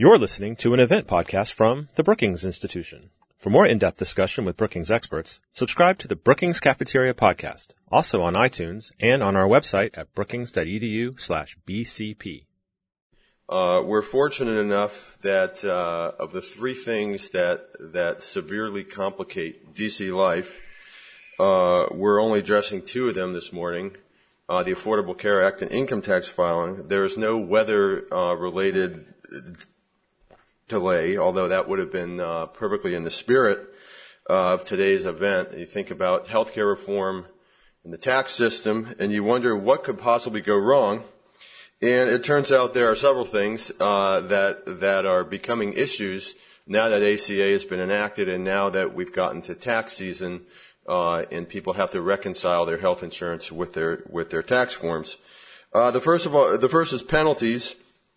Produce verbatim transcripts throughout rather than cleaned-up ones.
You're listening to an event podcast from the Brookings Institution. For more in-depth discussion with Brookings experts, subscribe to the Brookings Cafeteria podcast, also on iTunes and on our website at brookings.edu slash BCP. Uh, we're fortunate enough that uh, of the three things that that severely complicate D C life, uh, we're only addressing two of them this morning, uh, the Affordable Care Act and income tax filing. There's no weather-related uh, delay, although that would have been uh, perfectly in the spirit uh, of today's event. You think about healthcare reform and the tax system, and you wonder what could possibly go wrong. And it turns out there are several things uh, that that are becoming issues now that A C A has been enacted, and now that we've gotten to tax season, uh, and people have to reconcile their health insurance with their with their tax forms. Uh, the first of all, the first is penalties.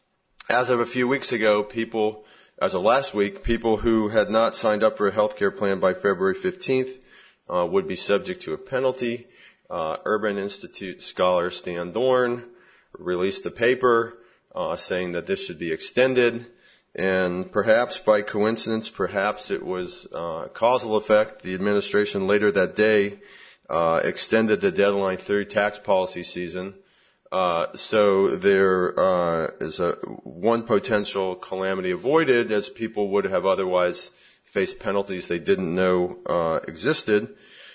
As of a few weeks ago, people. As of last week, people who had not signed up for a health care plan by February fifteenth uh, would be subject to a penalty. Uh, Urban Institute scholar Stan Dorn released a paper uh, saying that this should be extended. And perhaps by coincidence, perhaps it was uh, causal effect, the administration later that day uh, extended the deadline through tax policy season. Uh, so there uh, is a one potential calamity avoided, as people would have otherwise faced penalties they didn't know uh, existed.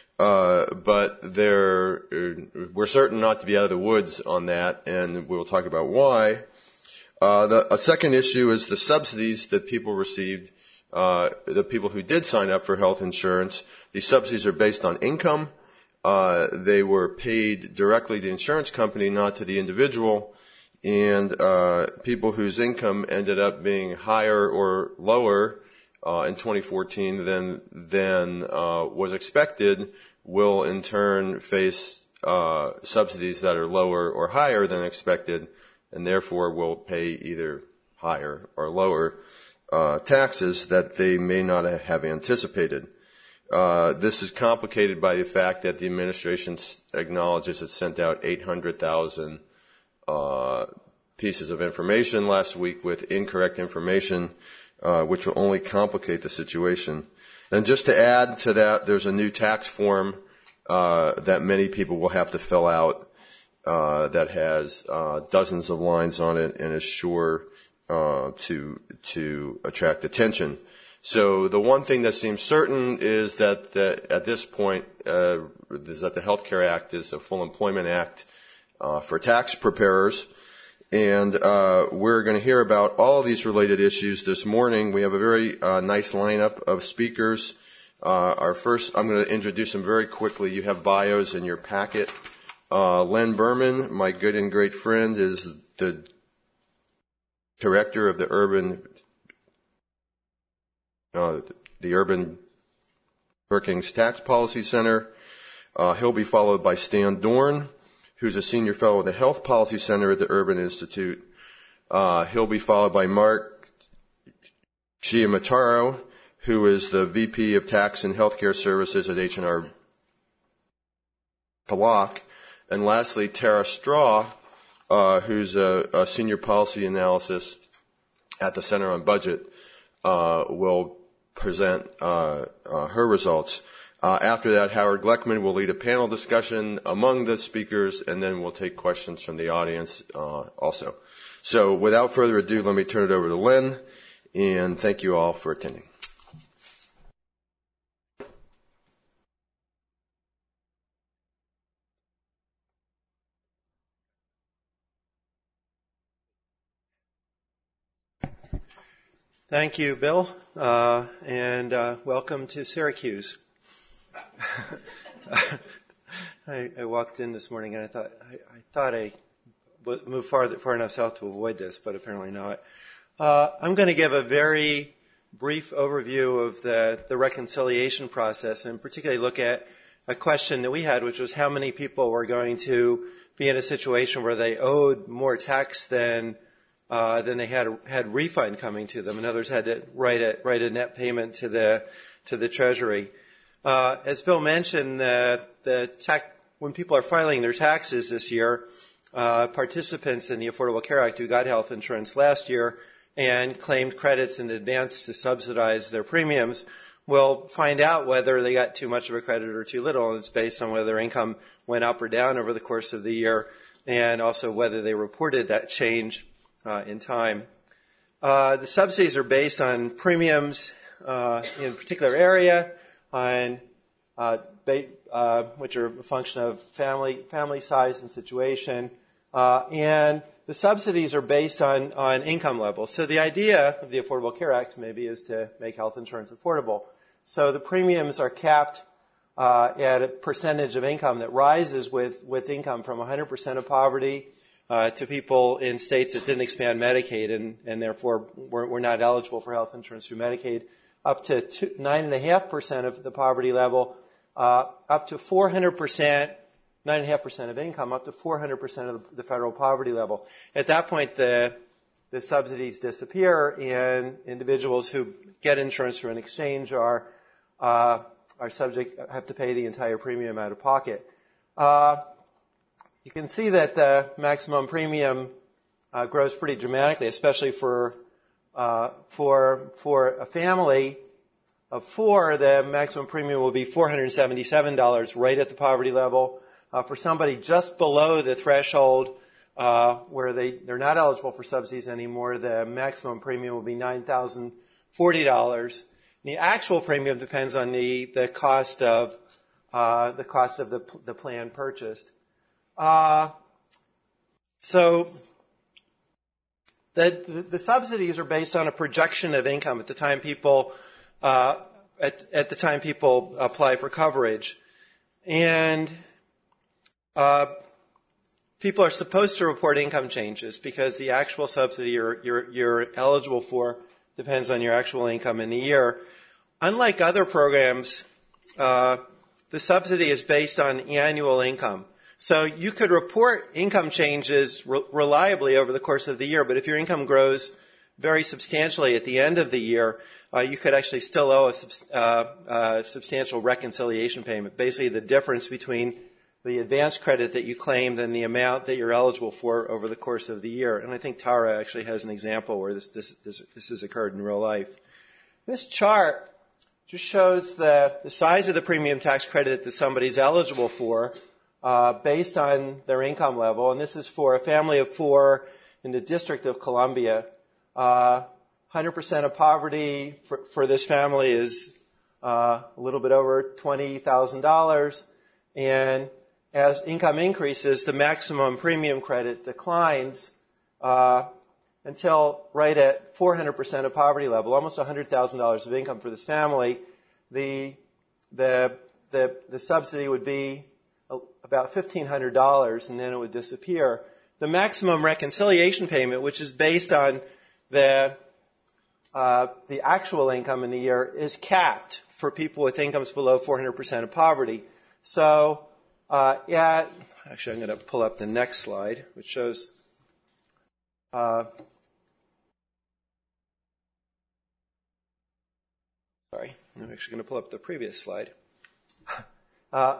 Uh, but there, we're certain not to be out of the woods on that, and we'll talk about why. Uh, the, a second issue is the subsidies that people received. Uh, the people who did sign up for health insurance, these subsidies are based on income. Uh, they were paid directly to the insurance company, not to the individual, and uh, people whose income ended up being higher or lower uh, in twenty fourteen than than uh, was expected will in turn face uh, subsidies that are lower or higher than expected, and therefore will pay either higher or lower uh, taxes that they may not have anticipated. Uh, this is complicated by the fact that the administration acknowledges it sent out eight hundred thousand uh, pieces of information last week with incorrect information, uh, which will only complicate the situation. And just to add to that, there's a new tax form uh, that many people will have to fill out uh, that has uh, dozens of lines on it and is sure uh, to to attract attention. So the one thing that seems certain is that, that at this point uh, is that the Health Care Act is a full employment act uh, for tax preparers, and uh, we're going to hear about all of these related issues this morning. We have a very uh, nice lineup of speakers. Uh, our first, I'm going to introduce them very quickly. You have bios in your packet. Uh, Len Berman, my good and great friend, is the director of the Urban Uh, the Urban Brookings Tax Policy Center. Uh, he'll be followed by Stan Dorn, who's a senior fellow at the Health Policy Center at the Urban Institute. Uh, he'll be followed by Mark Giamataro, who is the V P of Tax and Healthcare Services at H and R Block. And lastly, Tara Straw, uh, who's a, a senior policy analysis at the Center on Budget, uh, will present uh, uh, her results. Uh, after that, Howard Gleckman will lead a panel discussion among the speakers, and then we'll take questions from the audience uh, also. So without further ado, let me turn it over to Len, and thank you all for attending. Thank you, Bill, uh, and uh, welcome to Syracuse. I, I walked in this morning and I thought I, I thought I would move far, far enough south to avoid this, but apparently not. Uh, I'm going to give a very brief overview of the, the reconciliation process, and particularly look at a question that we had, which was how many people were going to be in a situation where they owed more tax than Uh, then they had had refund coming to them, and others had to write a write a net payment to the to the Treasury. Uh, as Bill mentioned, the the tax, when people are filing their taxes this year, uh, participants in the Affordable Care Act who got health insurance last year and claimed credits in advance to subsidize their premiums will find out whether they got too much of a credit or too little, and it's based on whether their income went up or down over the course of the year, and also whether they reported that change uh, in time. Uh, the subsidies are based on premiums uh, in a particular area, on uh, ba- uh, which are a function of family family size and situation, uh, and the subsidies are based on, on income levels. So the idea of the Affordable Care Act maybe is to make health insurance affordable. So the premiums are capped uh, at a percentage of income that rises with, with income from one hundred percent of poverty uh, to people in states that didn't expand Medicaid and, and therefore were, were not eligible for health insurance through Medicaid, up to two, nine point five percent of the poverty level, uh, up to four hundred percent, nine point five percent of income, up to four hundred percent of the federal poverty level. At that point, the, the subsidies disappear, and individuals who get insurance through an exchange are, uh, are subject, have to pay the entire premium out of pocket. Uh, you can see that the maximum premium uh, grows pretty dramatically, especially for, uh, for, for a family of four. The maximum premium will be four hundred seventy-seven dollars right at the poverty level. Uh, for somebody just below the threshold uh, where they, they're not eligible for subsidies anymore, the maximum premium will be nine thousand forty dollars. The actual premium depends on the, the cost of uh, the cost of the, the plan purchased. Uh, so the, the, the subsidies are based on a projection of income at the time people uh, at, at the time people apply for coverage, and Uh, people are supposed to report income changes because the actual subsidy you're, you're, you're eligible for depends on your actual income in the year. Unlike other programs, uh, the subsidy is based on annual income. So you could report income changes re- reliably over the course of the year, but if your income grows very substantially at the end of the year, uh, you could actually still owe a sub- uh, uh, substantial reconciliation payment, basically the difference between the advance credit that you claimed and the amount that you're eligible for over the course of the year. And I think Tara actually has an example where this, this, this, this has occurred in real life. This chart just shows the, the size of the premium tax credit that somebody's eligible for uh, based on their income level. And this is for a family of four in the District of Columbia. Uh, one hundred percent of poverty for, for this family is uh, a little bit over twenty thousand dollars. And as income increases, the maximum premium credit declines uh, until right at four hundred percent of poverty level, almost one hundred thousand dollars of income for this family. The, the, the, the subsidy would be about fifteen hundred dollars, and then it would disappear. The maximum reconciliation payment, which is based on the, uh, the actual income in the year, is capped for people with incomes below four hundred percent of poverty. So, uh, yeah, actually I'm going to pull up the next slide, which shows, uh, sorry, I'm actually going to pull up the previous slide. uh,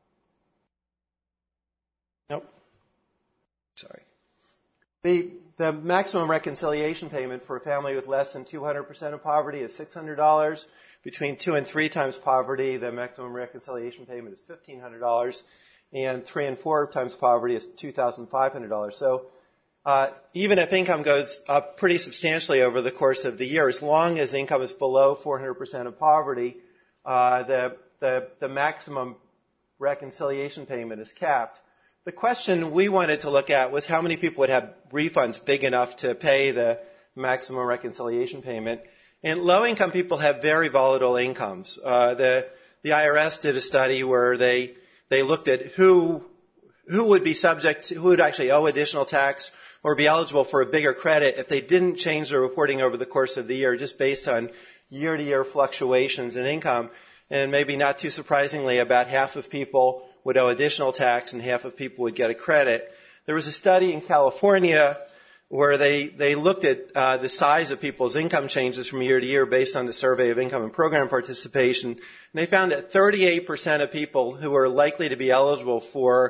nope, sorry. The, the maximum reconciliation payment for a family with less than two hundred percent of poverty is six hundred dollars. Between two and three times poverty, the maximum reconciliation payment is fifteen hundred dollars, and three and four times poverty is two thousand five hundred dollars. So uh, even if income goes up pretty substantially over the course of the year, as long as income is below four hundred percent of poverty, uh, the, the, the maximum reconciliation payment is capped. The question we wanted to look at was how many people would have refunds big enough to pay the maximum reconciliation payment. And low-income people have very volatile incomes. Uh, the the I R S did a study where they they looked at who who would be subject to, who would actually owe additional tax or be eligible for a bigger credit if they didn't change their reporting over the course of the year, just based on year-to-year fluctuations in income. And maybe not too surprisingly, about half of people would owe additional tax and half of people would get a credit. There was a study in California where they, they looked at uh, the size of people's income changes from year to year based on the survey of income and program participation. And they found that thirty-eight percent of people who were likely to be eligible for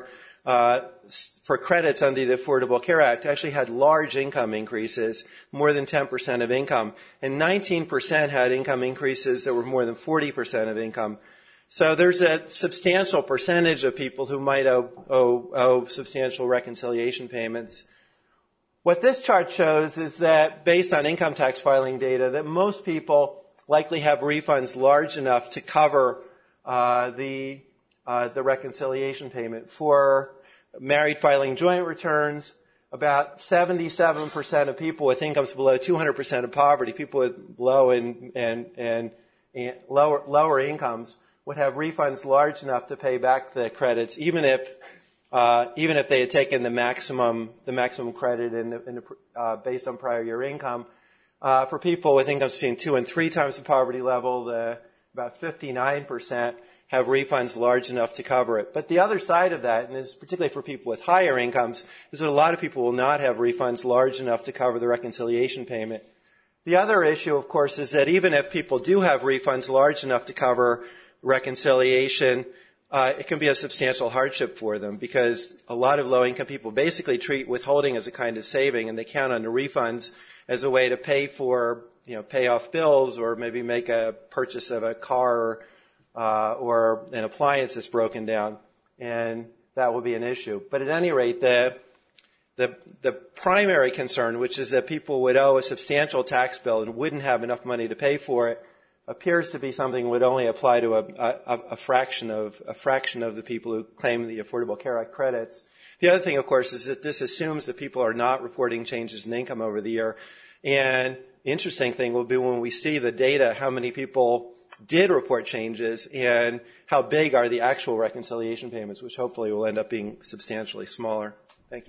uh, for credits under the Affordable Care Act actually had large income increases, more than ten percent of income, and nineteen percent had income increases that were more than forty percent of income. So there's a substantial percentage of people who might owe, owe, owe substantial reconciliation payments. What this chart shows is that, based on income tax filing data, that most people likely have refunds large enough to cover uh, the uh, the reconciliation payment. For married filing joint returns, about seventy-seven percent of people with incomes below two hundred percent of poverty, people with low and and and, and lower lower incomes, would have refunds large enough to pay back the credits, even if uh, even if they had taken the maximum the maximum credit in the, in the, uh, based on prior year income. Uh, for people with incomes between two and three times the poverty level, the, about fifty-nine percent have refunds large enough to cover it. But the other side of that, and this is particularly for people with higher incomes, is that a lot of people will not have refunds large enough to cover the reconciliation payment. The other issue, of course, is that even if people do have refunds large enough to cover reconciliation, uh, it can be a substantial hardship for them, because a lot of low-income people basically treat withholding as a kind of saving, and they count on the refunds as a way to pay for, you know, pay off bills, or maybe make a purchase of a car uh, or an appliance that's broken down, and that will be an issue. But at any rate, the the the primary concern, which is that people would owe a substantial tax bill and wouldn't have enough money to pay for it, appears to be something that would only apply to a, a, a fraction of a fraction of the people who claim the Affordable Care Act credits. The other thing, of course, is that this assumes that people are not reporting changes in income over the year. And the interesting thing will be when we see the data, how many people did report changes and how big are the actual reconciliation payments, which hopefully will end up being substantially smaller. Thank you.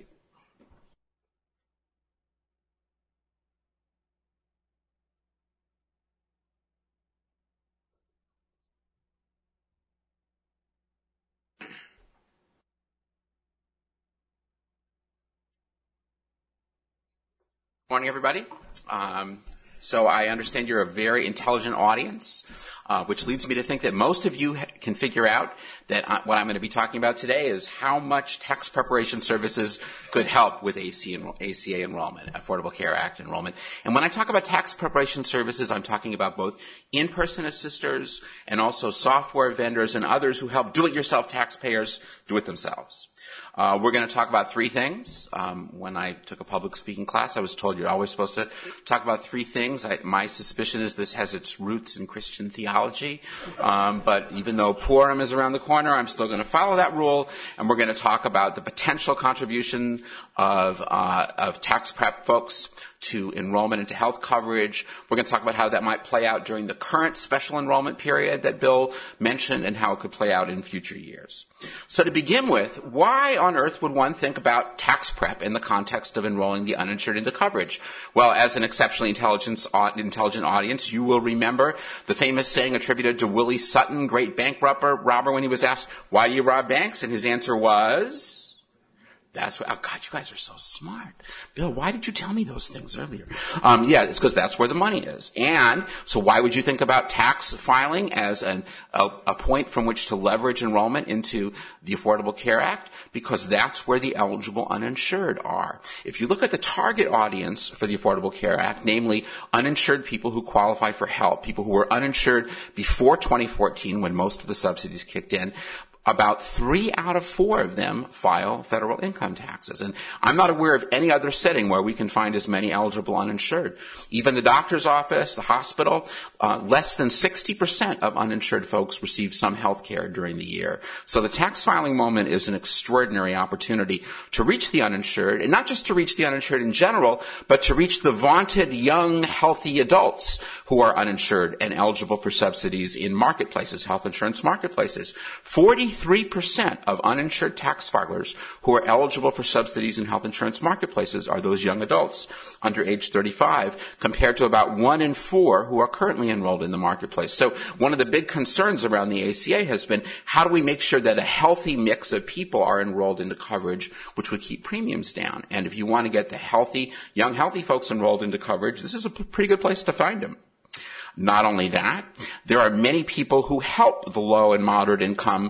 Morning, everybody. Um, so I understand you're a very intelligent audience, uh, which leads me to think that most of you ha- can figure out that I, what I'm going to be talking about today is how much tax preparation services could help with A C, A C A enrollment, Affordable Care Act enrollment. And when I talk about tax preparation services, I'm talking about both in-person assisters and also software vendors and others who help do-it-yourself taxpayers do it themselves. Uh, we're going to talk about three things. Um, when I took a public speaking class, I was told you're always supposed to talk about three things. I, my suspicion is this has its roots in Christian theology. Um, but even though Purim is around the corner, I'm still going to follow that rule. And we're going to talk about the potential contribution of, uh, of tax prep folks to enrollment into health coverage. We're going to talk about how that might play out during the current special enrollment period that Bill mentioned and how it could play out in future years. So to begin with, why on earth would one think about tax prep in the context of enrolling the uninsured into coverage? Well, as an exceptionally intelligent, intelligent audience, you will remember the famous saying attributed to Willie Sutton, great bank robber, robber, when he was asked, why do you rob banks? And his answer was... That's what, oh God, you guys are so smart. Bill, why did you tell me those things earlier? Um, yeah, it's because that's where the money is. And so why would you think about tax filing as an, a, a point from which to leverage enrollment into the Affordable Care Act? Because that's where the eligible uninsured are. If you look at the target audience for the Affordable Care Act, namely uninsured people who qualify for help, people who were uninsured before twenty fourteen when most of the subsidies kicked in, about three out of four of them file federal income taxes. And I'm not aware of any other setting where we can find as many eligible uninsured. Even the doctor's office, the hospital, uh, less than sixty percent of uninsured folks receive some health care during the year. So the tax filing moment is an extraordinary opportunity to reach the uninsured, and not just to reach the uninsured in general, but to reach the vaunted young, healthy adults who are uninsured and eligible for subsidies in marketplaces, health insurance marketplaces. forty-three percent of uninsured tax filers who are eligible for subsidies in health insurance marketplaces are those young adults under age thirty-five, compared to about one in four who are currently enrolled in the marketplace. So one of the big concerns around the A C A has been, how do we make sure that a healthy mix of people are enrolled into coverage, which would keep premiums down? And if you want to get the healthy, young, healthy folks enrolled into coverage, this is a pretty good place to find them. Not only that, there are many people who help the low and moderate income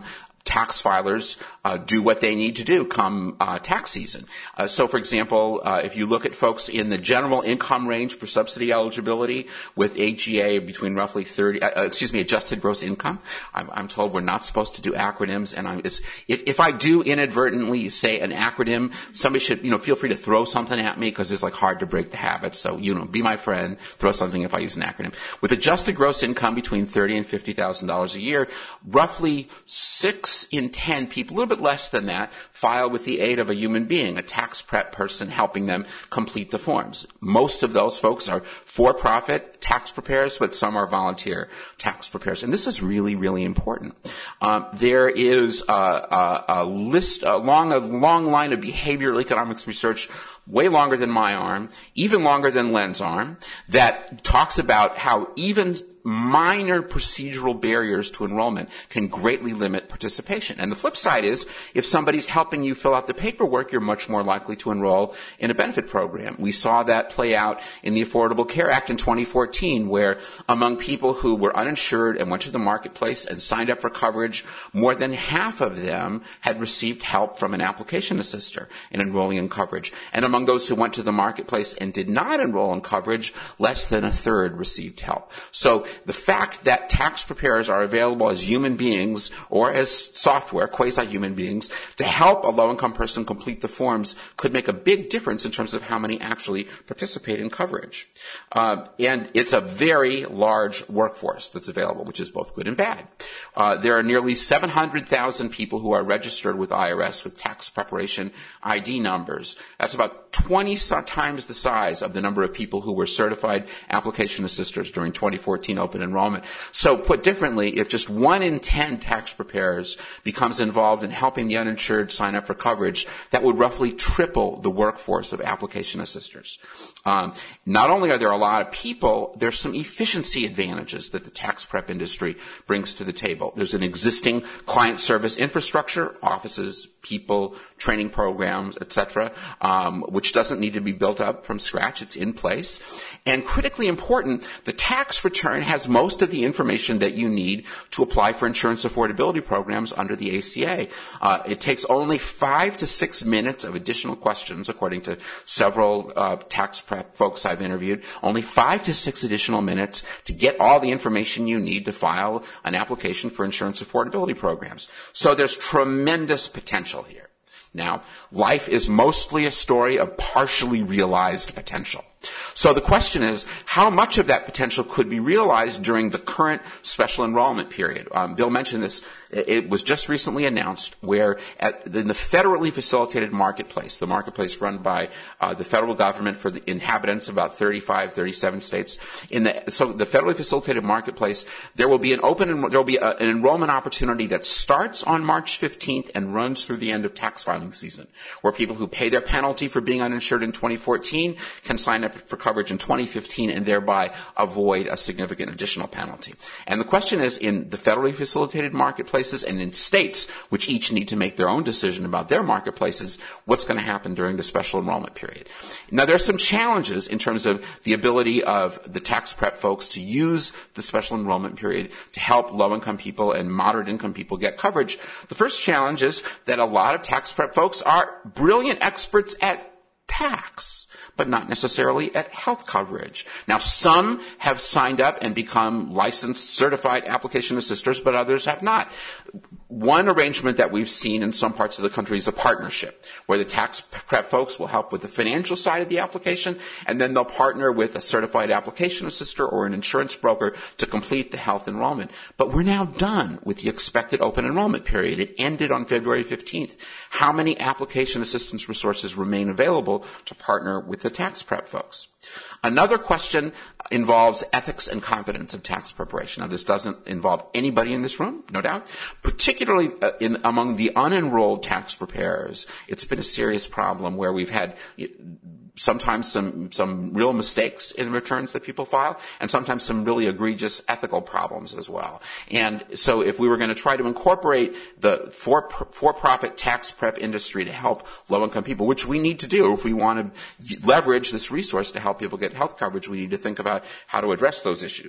tax filers uh, do what they need to do come uh, tax season. Uh, so, for example, uh, if you look at folks in the general income range for subsidy eligibility with A G A between roughly thirty, uh, excuse me, adjusted gross income, I'm, I'm told we're not supposed to do acronyms, and I'm, it's, if, if I do inadvertently say an acronym, somebody should, you know, feel free to throw something at me because it's like hard to break the habit. So, you know, be my friend, throw something if I use an acronym. With adjusted gross income between thirty and fifty thousand dollars a year, roughly six in ten people, a little bit less than that, file with the aid of a human being, a tax prep person helping them complete the forms. Most of those folks are for-profit tax preparers, but some are volunteer tax preparers. And this is really, really important. Um, there is a, a, a list, a long, a long line of behavioral economics research, way longer than my arm, even longer than Len's arm, that talks about how even minor procedural barriers to enrollment can greatly limit participation. And the flip side is, if somebody's helping you fill out the paperwork, you're much more likely to enroll in a benefit program. We saw that play out in the Affordable Care Act in twenty fourteen, where among people who were uninsured and went to the marketplace and signed up for coverage, more than half of them had received help from an application assister in enrolling in coverage. And among those who went to the marketplace and did not enroll in coverage, less than a third received help. So the fact that tax preparers are available as human beings or as software, quasi-human beings, to help a low-income person complete the forms could make a big difference in terms of how many actually participate in coverage. Uh, and it's a very large workforce that's available, which is both good and bad. Uh, there are nearly seven hundred thousand people who are registered with I R S with tax preparation I D numbers. That's about twenty times the size of the number of people who were certified application assisters during twenty fourteen open enrollment. So put differently, if just one in ten tax preparers becomes involved in helping the uninsured sign up for coverage, that would roughly triple the workforce of application assisters. Um, not only are there a lot of people, there's some efficiency advantages that the tax prep industry brings to the table. There's an existing client service infrastructure, offices, people, training programs, et cetera, um, which doesn't need to be built up from scratch. It's in place. And critically important, the tax return has most of the information that you need to apply for insurance affordability programs under the A C A. Uh, it takes only five to six minutes of additional questions, according to several uh, tax prep folks I've interviewed, only five to six additional minutes to get all the information you need to file an application for insurance affordability programs. So there's tremendous potential here. Now, life is mostly a story of partially realized potential. So the question is, how much of that potential could be realized during the current special enrollment period? Um, Bill mentioned this. It was just recently announced where at, in the federally facilitated marketplace, the marketplace run by uh, the federal government for the inhabitants of about thirty-five, thirty-seven states, in the, so the federally facilitated marketplace, there will be an open, there will be a, an enrollment opportunity that starts on March fifteenth and runs through the end of tax filing season, where people who pay their penalty for being uninsured in twenty fourteen can sign up for coverage in twenty fifteen and thereby avoid a significant additional penalty. And the question is, in the federally facilitated marketplaces and in states, which each need to make their own decision about their marketplaces, what's going to happen during the special enrollment period? Now, there are some challenges in terms of the ability of the tax prep folks to use the special enrollment period to help low-income people and moderate-income people get coverage. The first challenge is that a lot of tax prep folks are brilliant experts at tax, but not necessarily at health coverage. Now, some have signed up and become licensed, certified application assisters, but others have not. One arrangement that we've seen in some parts of the country is a partnership, where the tax prep folks will help with the financial side of the application, and then they'll partner with a certified application assister or an insurance broker to complete the health enrollment. But we're now done with the expected open enrollment period. It ended on February fifteenth. How many application assistance resources remain available to partner with the tax prep folks? Another question involves ethics and competence of tax preparation. Now, this doesn't involve anybody in this room, no doubt. Particularly uh, in, among the unenrolled tax preparers, it's been a serious problem where we've had sometimes some some real mistakes in returns that people file, and sometimes some really egregious ethical problems as well. And so if we were going to try to incorporate the for, for-profit tax prep industry to help low-income people, which we need to do if we want to leverage this resource to help people get health coverage, we need to think about how to address those issues.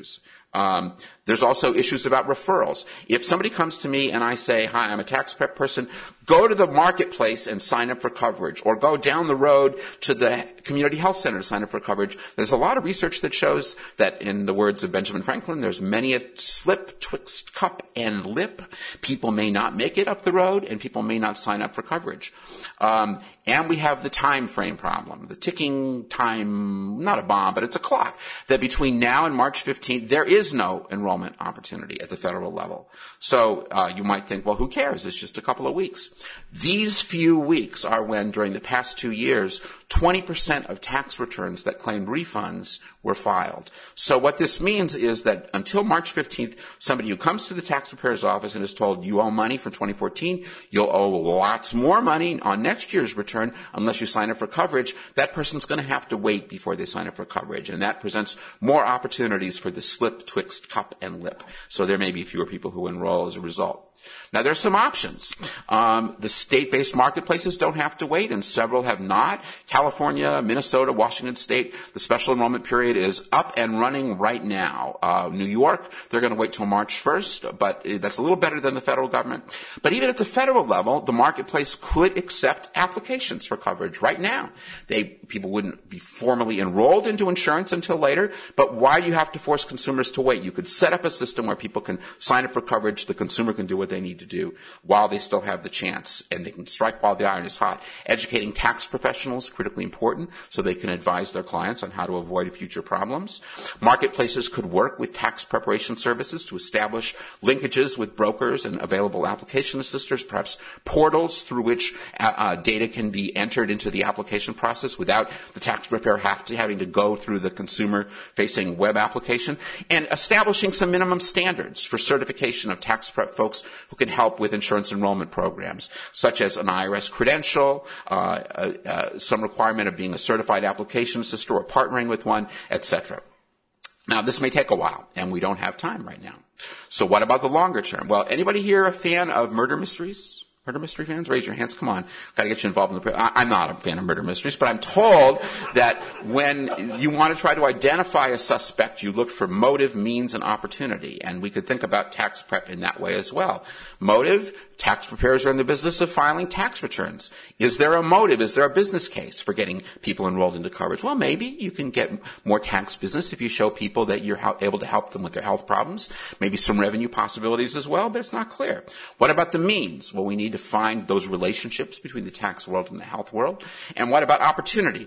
Um, there's also issues about referrals. If somebody comes to me and I say, hi, I'm a tax prep person, go to the marketplace and sign up for coverage, or go down the road to the community health center to sign up for coverage. There's a lot of research that shows that, in the words of Benjamin Franklin, there's many a slip twixt cup and lip. People may not make it up the road, and people may not sign up for coverage. Um, and we have the time frame problem, the ticking time, not a bomb, but it's a clock, that between now and March fifteenth, there is no enrollment opportunity at the federal level. So uh, you might think, well, who cares? It's just a couple of weeks. These few weeks are when, during the past two years, twenty percent of tax returns that claimed refunds were filed. So what this means is that until March fifteenth, somebody who comes to the tax preparer's office and is told you owe money for twenty fourteen, you'll owe lots more money on next year's return unless you sign up for coverage, that person's going to have to wait before they sign up for coverage. And that presents more opportunities for the slip, twixt, cup, and lip. So there may be fewer people who enroll as a result. Now, there's some options. Um, the state-based marketplaces don't have to wait, and several have not. California, Minnesota, Washington State, the special enrollment period is up and running right now. Uh, New York, they're going to wait till March first, but that's a little better than the federal government. But even at the federal level, the marketplace could accept applications for coverage right now. They, people wouldn't be formally enrolled into insurance until later, but why do you have to force consumers to wait? You could set up a system where people can sign up for coverage, the consumer can do what they need to do while they still have the chance, and they can strike while the iron is hot. Educating tax professionals, critically important, so they can advise their clients on how to avoid future problems. Marketplaces could work with tax preparation services to establish linkages with brokers and available application assisters, perhaps portals through which uh, uh, data can be entered into the application process without the tax preparer have to, having to go through the consumer-facing web application, and establishing some minimum standards for certification of tax prep folks who can help with insurance enrollment programs, such as an I R S credential, uh, uh, uh, some requirement of being a certified application assister or partnering with one, et cetera. Now, this may take a while, and we don't have time right now. So what about the longer term? Well, anybody here a fan of murder mysteries? Murder mystery fans? Raise your hands. Come on. Got to get you involved in the... I, I'm not a fan of murder mysteries, but I'm told that when you want to try to identify a suspect, you look for motive, means, and opportunity. And we could think about tax prep in that way as well. Motive, tax preparers are in the business of filing tax returns. Is there a motive? Is there a business case for getting people enrolled into coverage? Well, maybe you can get more tax business if you show people that you're able to help them with their health problems. Maybe some revenue possibilities as well, but it's not clear. What about the means? Well, we need to find those relationships between the tax world and the health world. And what about opportunity?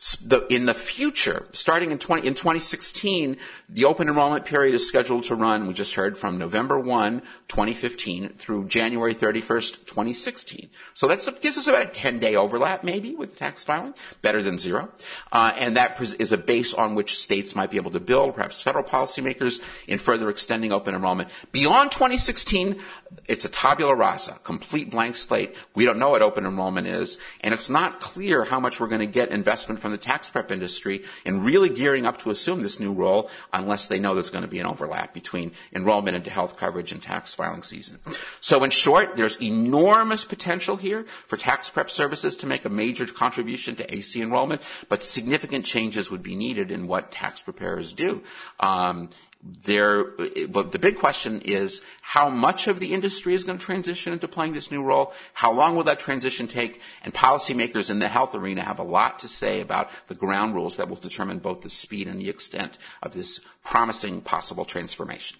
In the future, starting in, twenty, in twenty sixteen, the open enrollment period is scheduled to run, we just heard, from November first, twenty fifteen through January thirty-first, twenty sixteen. So that gives us about a ten-day overlap, maybe, with tax filing, better than zero. Uh, and that is a base on which states might be able to build, perhaps federal policymakers, in further extending open enrollment. Beyond twenty sixteen, it's a tabula rasa, complete blank slate. We don't know what open enrollment is, and it's not clear how much we're going to get investment from the tax prep industry in really gearing up to assume this new role unless they know there's going to be an overlap between enrollment into health coverage and tax filing season. So in short, there's enormous potential here for tax prep services to make a major contribution to A C enrollment, but significant changes would be needed in what tax preparers do. Um, There, but the big question is how much of the industry is going to transition into playing this new role? How long will that transition take? And policymakers in the health arena have a lot to say about the ground rules that will determine both the speed and the extent of this promising possible transformation.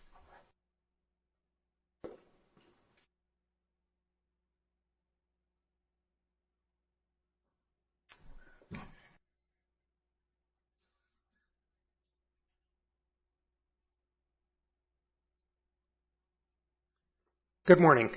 Good morning.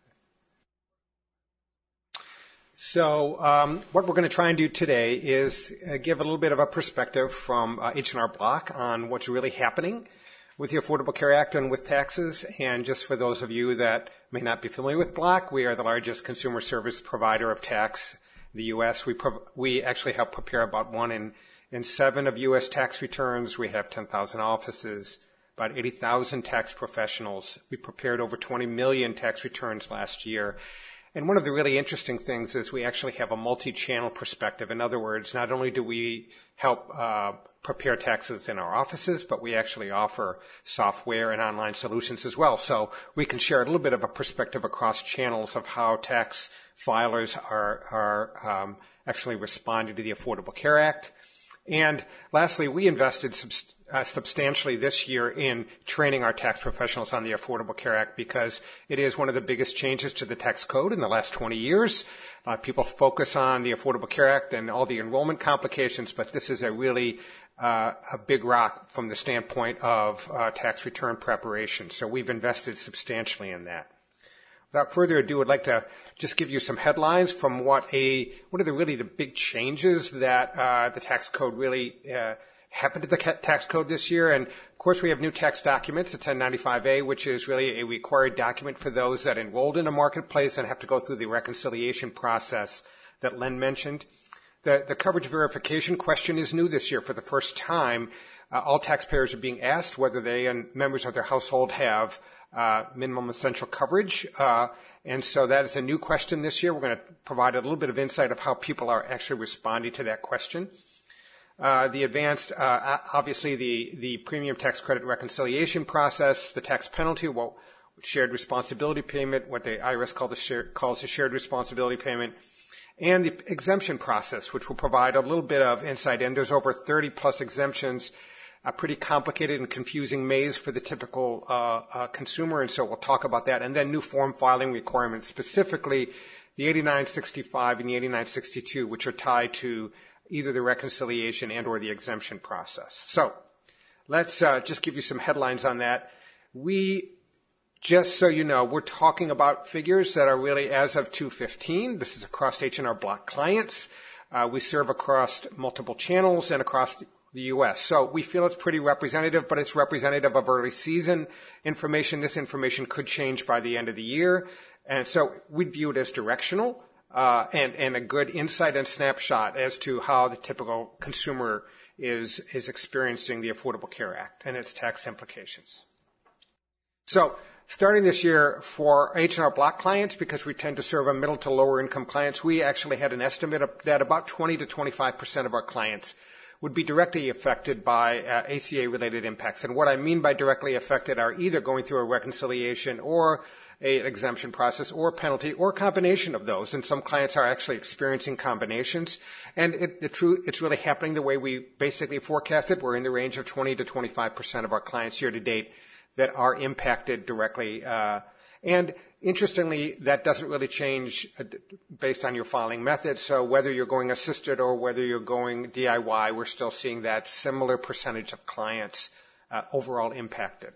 So um, what we're going to try and do today is uh, give a little bit of a perspective from uh, H and R Block on what's really happening with the Affordable Care Act and with taxes. And just for those of you that may not be familiar with Block, we are the largest consumer service provider of tax in the U S. We prov- we actually help prepare about one in, in seven of U S tax returns. We have ten thousand offices, about eighty thousand tax professionals. We prepared over twenty million tax returns last year. And one of the really interesting things is we actually have a multi-channel perspective. In other words, not only do we help uh, prepare taxes in our offices, but we actually offer software and online solutions as well. So we can share a little bit of a perspective across channels of how tax filers are, are um, actually responding to the Affordable Care Act. And lastly, we invested subst- uh, substantially this year in training our tax professionals on the Affordable Care Act because it is one of the biggest changes to the tax code in the last twenty years. Uh, people focus on the Affordable Care Act and all the enrollment complications, but this is a really uh, a big rock from the standpoint of uh, tax return preparation. So we've invested substantially in that. Without further ado, I'd like to just give you some headlines from what a what are the really the big changes that uh, the tax code really uh, happened to the tax code this year. And of course, we have new tax documents, the ten ninety-five A, which is really a required document for those that enrolled in a marketplace and have to go through the reconciliation process that Len mentioned. The, the coverage verification question is new this year. For the first time, uh, all taxpayers are being asked whether they and members of their household have Uh, minimum essential coverage. Uh, and so that is a new question this year. We're going to provide a little bit of insight of how people are actually responding to that question. Uh, the advanced, uh, obviously the, the premium tax credit reconciliation process, the tax penalty, what shared responsibility payment, what the I R S call the share, calls the shared responsibility payment, and the exemption process, which will provide a little bit of insight. And there's over thirty plus exemptions. A pretty complicated and confusing maze for the typical uh, uh, consumer, and so we'll talk about that. And then new form filing requirements, specifically the eighty-nine sixty-five and the eighty-nine sixty-two, which are tied to either the reconciliation and or the exemption process. So let's uh, just give you some headlines on that. We, just so you know, we're talking about figures that are really as of two fifteen. This is across H and R Block clients. Uh, we serve across multiple channels and across the the U S. So we feel it's pretty representative, but it's representative of early season information. This information could change by the end of the year. And so we view it as directional uh, and, and a good insight and snapshot as to how the typical consumer is, is experiencing the Affordable Care Act and its tax implications. So starting this year for H and R Block clients, because we tend to serve a middle to lower income clients, we actually had an estimate of that about twenty to twenty-five percent of our clients would be directly affected by uh, A C A-related impacts. And what I mean by directly affected are either going through a reconciliation or an exemption process or penalty or a combination of those. And some clients are actually experiencing combinations. And it, it true, it's really happening the way we basically forecasted. We're in the range of twenty to twenty-five percent of our clients year to date that are impacted directly. Uh, and interestingly, that doesn't really change based on your filing method. So whether you're going assisted or whether you're going D I Y, we're still seeing that similar percentage of clients uh, overall impacted.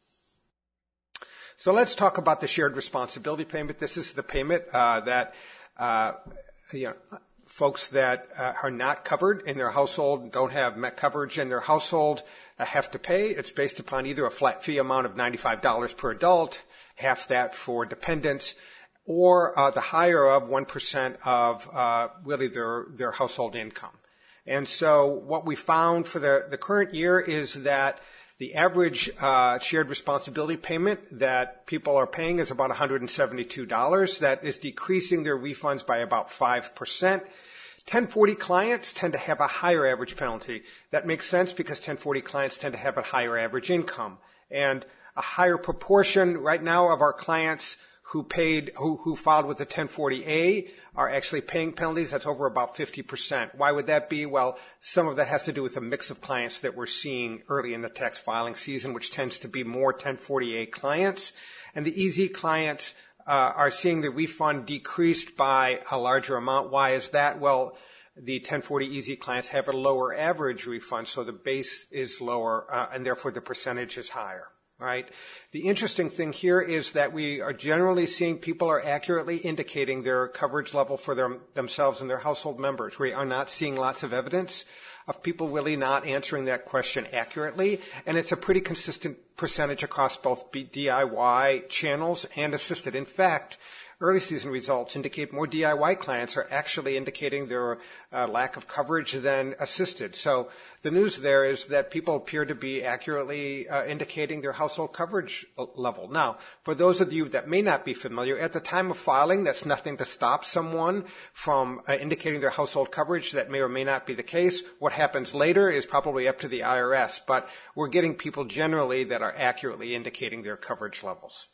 So let's talk about the shared responsibility payment. This is the payment uh, that uh, you know, folks that uh, are not covered in their household, don't have met coverage in their household, uh, have to pay. It's based upon either a flat fee amount of ninety-five dollars per adult, half that for dependents, or uh, the higher of one percent of uh, really their, their household income. And so what we found for the, the current year is that the average uh, shared responsibility payment that people are paying is about one hundred seventy-two dollars. That is decreasing their refunds by about five percent. ten forty clients tend to have a higher average penalty. That makes sense because ten forty clients tend to have a higher average income. And a higher proportion right now of our clients who paid, who, who filed with the ten forty A are actually paying penalties. That's over about fifty percent. Why would that be? Well, some of that has to do with the mix of clients that we're seeing early in the tax filing season, which tends to be more ten forty A clients. And the E Z clients uh, are seeing the refund decreased by a larger amount. Why is that? Well, the ten forty E Z clients have a lower average refund, so the base is lower, uh, and therefore the percentage is higher. Right. The interesting thing here is that we are generally seeing people are accurately indicating their coverage level for their, themselves and their household members. We are not seeing lots of evidence of people really not answering that question accurately, and it's a pretty consistent percentage across both D I Y channels and assisted. In fact, early season results indicate more D I Y clients are actually indicating their uh, lack of coverage than assisted. So the news there is that people appear to be accurately uh, indicating their household coverage level. Now, for those of you that may not be familiar, at the time of filing, that's nothing to stop someone from uh, indicating their household coverage. That may or may not be the case. What happens later is probably up to the I R S, but we're getting people generally that are accurately indicating their coverage levels.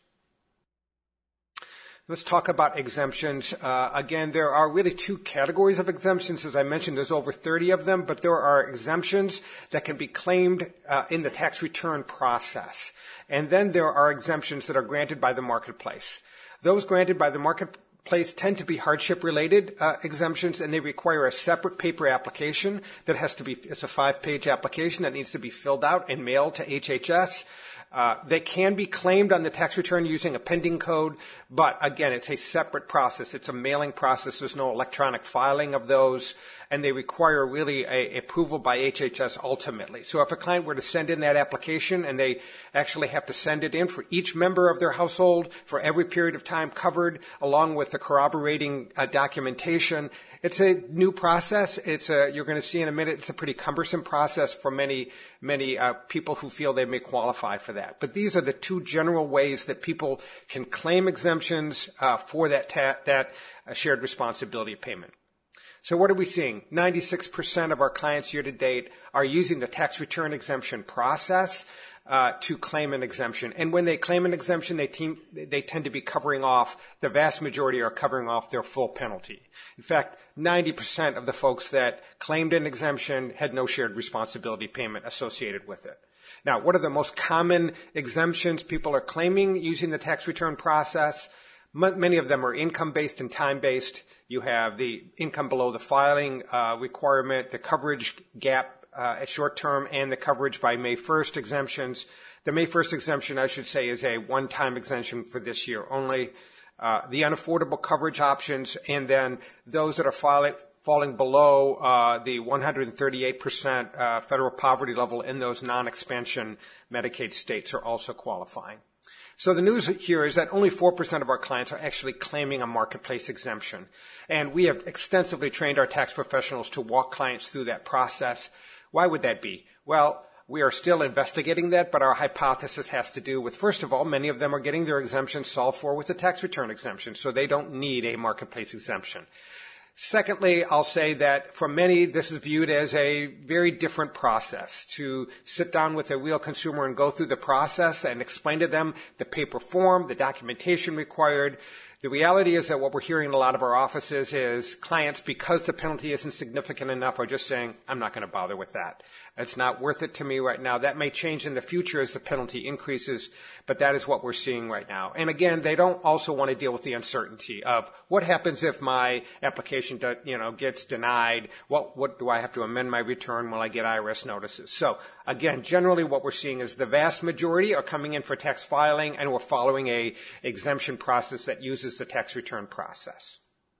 Let's talk about exemptions. Uh, again, there are really two categories of exemptions. As I mentioned, there's over thirty of them, but there are exemptions that can be claimed uh, in the tax return process. And then there are exemptions that are granted by the marketplace. Those granted by the marketplace tend to be hardship-related uh, exemptions, and they require a separate paper application that has to be, it's a five-page application that needs to be filled out and mailed to H H S. Uh, they can be claimed on the tax return using a pending code, but again, it's a separate process. It's a mailing process. There's no electronic filing of those, and they require really a, approval by H H S ultimately. So if a client were to send in that application and they actually have to send it in for each member of their household for every period of time covered, along with the corroborating uh, documentation, it's a new process. It's a, you're going to see in a minute, it's a pretty cumbersome process for many, many uh, people who feel they may qualify for that. But these are the two general ways that people can claim exemptions uh, for that, ta- that uh, shared responsibility payment. So what are we seeing? ninety-six percent of our clients year to date are using the tax return exemption process uh, to claim an exemption. And when they claim an exemption, they, team, they tend to be covering off, the vast majority are covering off their full penalty. In fact, ninety percent of the folks that claimed an exemption had no shared responsibility payment associated with it. Now, what are the most common exemptions people are claiming using the tax return process? Many of them are income-based and time-based. You have the income below the filing uh, requirement, the coverage gap uh, at short-term, and the coverage by May first exemptions. The May first exemption, I should say, is a one-time exemption for this year only. Uh, the unaffordable coverage options, and then those that are filing, falling below uh, the one hundred thirty-eight percent uh, federal poverty level in those non-expansion Medicaid states are also qualifying. So the news here is that only four percent of our clients are actually claiming a marketplace exemption. And we have extensively trained our tax professionals to walk clients through that process. Why would that be? Well, we are still investigating that, but our hypothesis has to do with, first of all, many of them are getting their exemptions solved for with the tax return exemption, so they don't need a marketplace exemption. Secondly, I'll say that for many, this is viewed as a very different process to sit down with a real consumer and go through the process and explain to them the paper form, the documentation required. The reality is that what we're hearing in a lot of our offices is clients, because the penalty isn't significant enough, are just saying, I'm not going to bother with that. It's not worth it to me right now. That may change in the future as the penalty increases, but that is what we're seeing right now. And again, they don't also want to deal with the uncertainty of what happens if my application do, you know, gets denied? What, what do I have to amend my return? Will I get I R S notices? So again, generally what we're seeing is the vast majority are coming in for tax filing, and we're following a exemption process that uses the tax return process.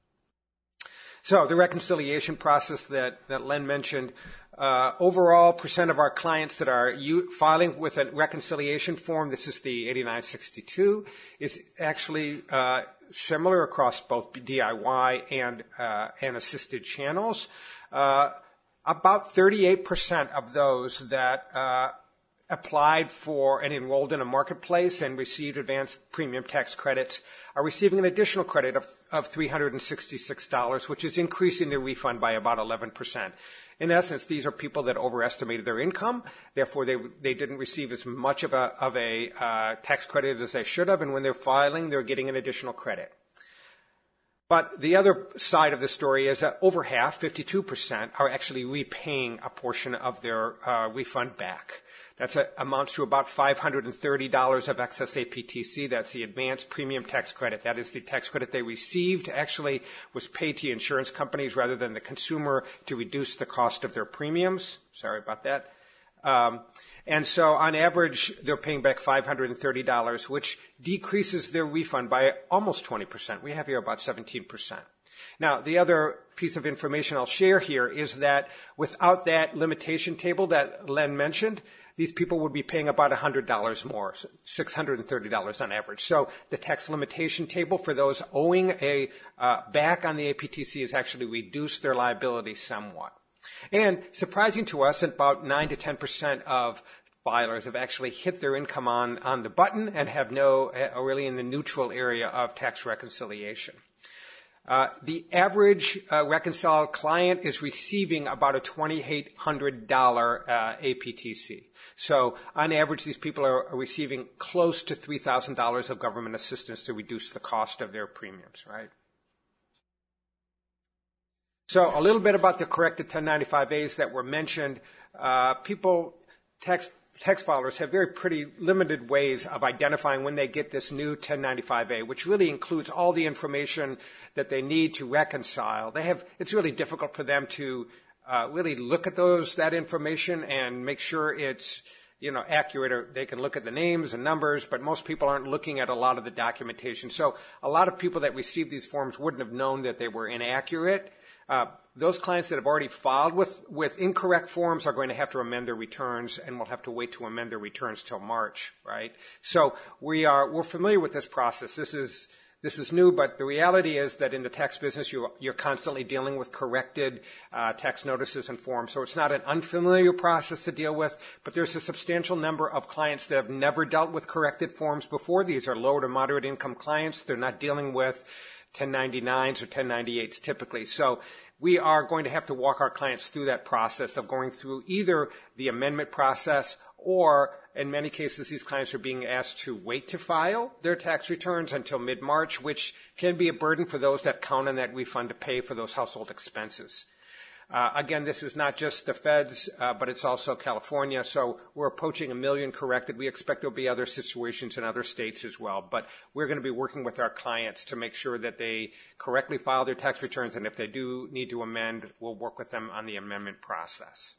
So the reconciliation process that, that Len mentioned, uh, overall percent of our clients that are u- filing with a reconciliation form, this is the eighty-nine sixty-two, is actually uh, similar across both D I Y and, uh, and assisted channels. Uh, about thirty-eight percent of those that uh, applied for and enrolled in a marketplace and received advanced premium tax credits are receiving an additional credit of, of three hundred sixty-six dollars, which is increasing their refund by about eleven percent. In essence, these are people that overestimated their income. Therefore, they they didn't receive as much of a, of a uh, tax credit as they should have, and when they're filing, they're getting an additional credit. But the other side of the story is that over half, fifty-two percent, are actually repaying a portion of their uh, refund back. That amounts to about five hundred thirty dollars of excess A P T C. That's the advanced premium tax credit. That is the tax credit they received actually was paid to insurance companies rather than the consumer to reduce the cost of their premiums. Sorry about that. Um, and so on average, they're paying back five hundred thirty dollars, which decreases their refund by almost twenty percent. We have here about seventeen percent. Now, the other piece of information I'll share here is that without that limitation table that Len mentioned, these people would be paying about one hundred dollars more, six hundred thirty dollars on average. So the tax limitation table for those owing a uh, back on the A P T C has actually reduced their liability somewhat. And surprising to us, about nine to ten percent of filers have actually hit their income on, on the button and have no, are really in the neutral area of tax reconciliation. Uh, the average uh, reconciled client is receiving about a twenty-eight hundred dollars uh, A P T C. So on average, these people are, are receiving close to three thousand dollars of government assistance to reduce the cost of their premiums, right? So a little bit about the corrected ten ninety-five A's that were mentioned. Uh, people, tax Tax filers have very pretty limited ways of identifying when they get this new ten ninety-five A, which really includes all the information that they need to reconcile. They have, it's really difficult for them to uh, really look at those, that information and make sure it's, you know, accurate, or they can look at the names and numbers, but most people aren't looking at a lot of the documentation. So a lot of people that receive these forms wouldn't have known that they were inaccurate. Uh, those clients that have already filed with, with incorrect forms are going to have to amend their returns, and will have to wait to amend their returns till March, right? So we are, we're familiar with this process. This is, this is new, but the reality is that in the tax business, you, you're constantly dealing with corrected uh, tax notices and forms. So it's not an unfamiliar process to deal with, but there's a substantial number of clients that have never dealt with corrected forms before. These are low to moderate income clients. They're not dealing with ten ninety-nines or ten ninety-eights typically. So we are going to have to walk our clients through that process of going through either the amendment process, or in many cases, these clients are being asked to wait to file their tax returns until mid-March, which can be a burden for those that count on that refund to pay for those household expenses. Uh, again, this is not just the feds, uh, but it's also California. So we're approaching a million corrected. We expect there'll be other situations in other states as well. But we're going to be working with our clients to make sure that they correctly file their tax returns. And if they do need to amend, we'll work with them on the amendment process.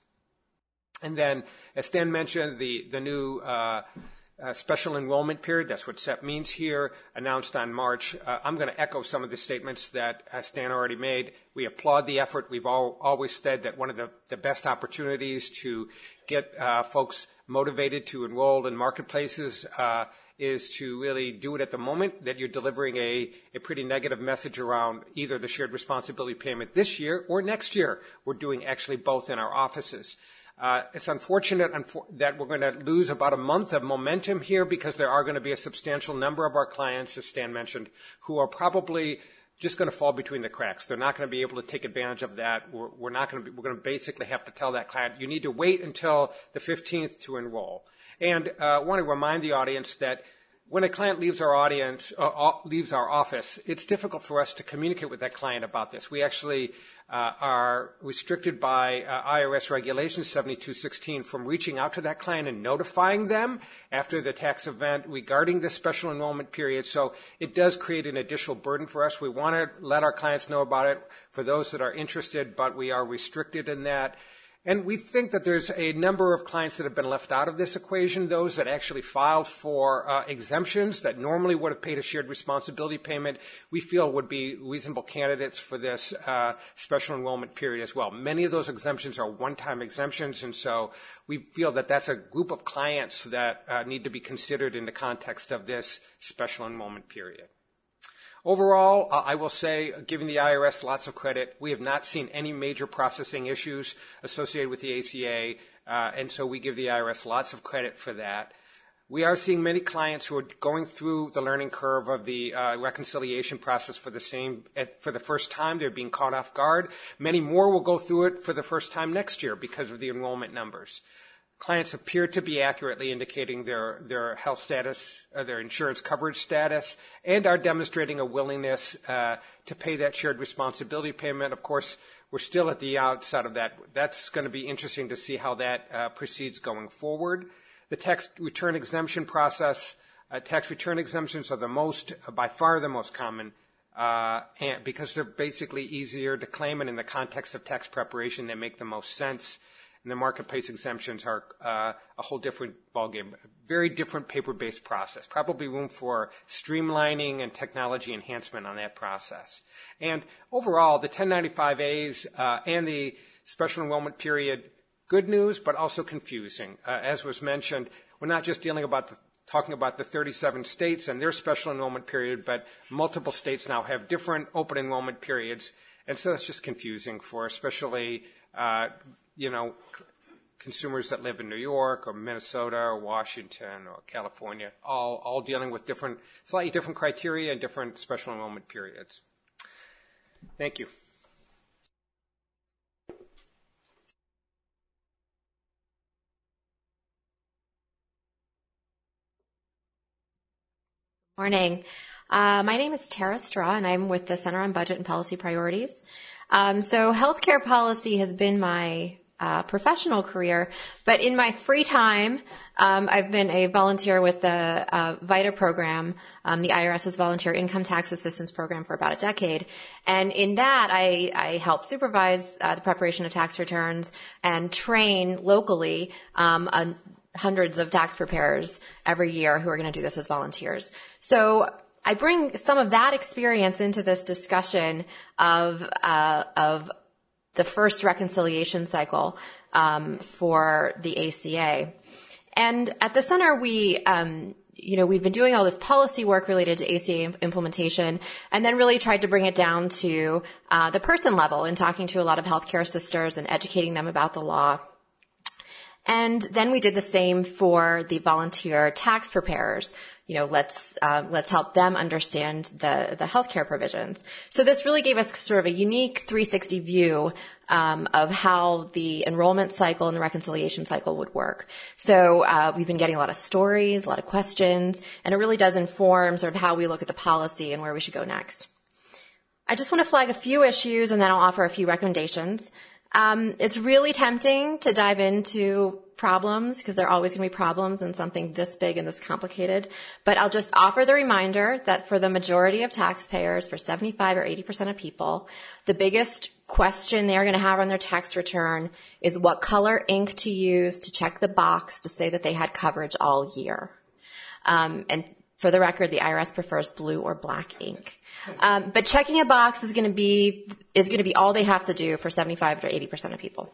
And then, as Stan mentioned, the, the new uh, uh, special enrollment period, that's what S E P means here, announced on March. Uh, I'm going to echo some of the statements that uh, Stan already made. We applaud the effort. We've all, always said that one of the, the best opportunities to get uh, folks motivated to enroll in marketplaces uh, is to really do it at the moment that you're delivering a, a pretty negative message around either the shared responsibility payment this year or next year. We're doing actually both in our offices. Uh, it's unfortunate unfor- that we're going to lose about a month of momentum here, because there are going to be a substantial number of our clients, as Stan mentioned, who are probably just going to fall between the cracks. They're not going to be able to take advantage of that. We're, we're not going to be, we're going to basically have to tell that client, you need to wait until the fifteenth to enroll. And uh, I want to remind the audience that when a client leaves our audience, uh, leaves our office, it's difficult for us to communicate with that client about this. We actually uh, are restricted by uh, I R S regulations seventy-two sixteen from reaching out to that client and notifying them after the tax event regarding this special enrollment period. So it does create an additional burden for us. We want to let our clients know about it for those that are interested, but we are restricted in that. And we think that there's a number of clients that have been left out of this equation, those that actually filed for uh, exemptions that normally would have paid a shared responsibility payment, we feel would be reasonable candidates for this uh, special enrollment period as well. Many of those exemptions are one-time exemptions, and so we feel that that's a group of clients that uh, need to be considered in the context of this special enrollment period. Overall, uh, I will say, giving the I R S lots of credit, we have not seen any major processing issues associated with the A C A, uh, and so we give the I R S lots of credit for that. We are seeing many clients who are going through the learning curve of the uh, reconciliation process for the same at, for the first time. They're being caught off guard. Many more will go through it for the first time next year because of the enrollment numbers. Clients appear to be accurately indicating their, their health status, uh, their insurance coverage status, and are demonstrating a willingness uh, to pay that shared responsibility payment. Of course, we're still at the outset of that. That's going to be interesting to see how that uh, proceeds going forward. The tax return exemption process, uh, tax return exemptions are the most, uh, by far the most common, uh, and because they're basically easier to claim, and in the context of tax preparation, they make the most sense. And the marketplace exemptions are uh, a whole different ballgame, a very different paper-based process, probably room for streamlining and technology enhancement on that process. And overall, the ten ninety-five A's uh, and the special enrollment period good news, but also confusing. Uh, as was mentioned, we're not just dealing about the, talking about the thirty-seven states and their special enrollment period, but multiple states now have different open enrollment periods, and so it's just confusing for especially, uh, you know, consumers that live in New York or Minnesota or Washington or California, all, all dealing with different, slightly different criteria and different special enrollment periods. Thank you. Morning. Uh, my name is Tara Straw, and I'm with the Center on Budget and Policy Priorities. Um, so healthcare policy has been my uh, professional career, but in my free time, um, I've been a volunteer with the uh, VITA program, um, the IRS's Volunteer Income Tax Assistance Program, for about a decade. And in that, I, I help supervise uh, the preparation of tax returns and train locally um, a hundreds of tax preparers every year who are going to do this as volunteers. So I bring some of that experience into this discussion of uh, of the first reconciliation cycle um, for the A C A. And at the center, we um, you know we've been doing all this policy work related to A C A implementation, and then really tried to bring it down to uh, the person level and talking to a lot of healthcare sisters and educating them about the law. And then we did the same for the volunteer tax preparers. You know, let's uh, let's help them understand the the healthcare provisions. So this really gave us sort of a unique three sixty view um, of how the enrollment cycle and the reconciliation cycle would work. So uh, we've been getting a lot of stories, a lot of questions, and it really does inform sort of how we look at the policy and where we should go next. I just want to flag a few issues, and then I'll offer a few recommendations. Um, it's really tempting to dive into problems because there are always going to be problems in something this big and this complicated. But I'll just offer the reminder that for the majority of taxpayers, for seventy-five or eighty percent of people, the biggest question they're going to have on their tax return is what color ink to use to check the box to say that they had coverage all year. Um, and for the record, the I R S prefers blue or black ink. Um, but checking a box is going to be is going to be all they have to do for seventy-five to eighty percent of people.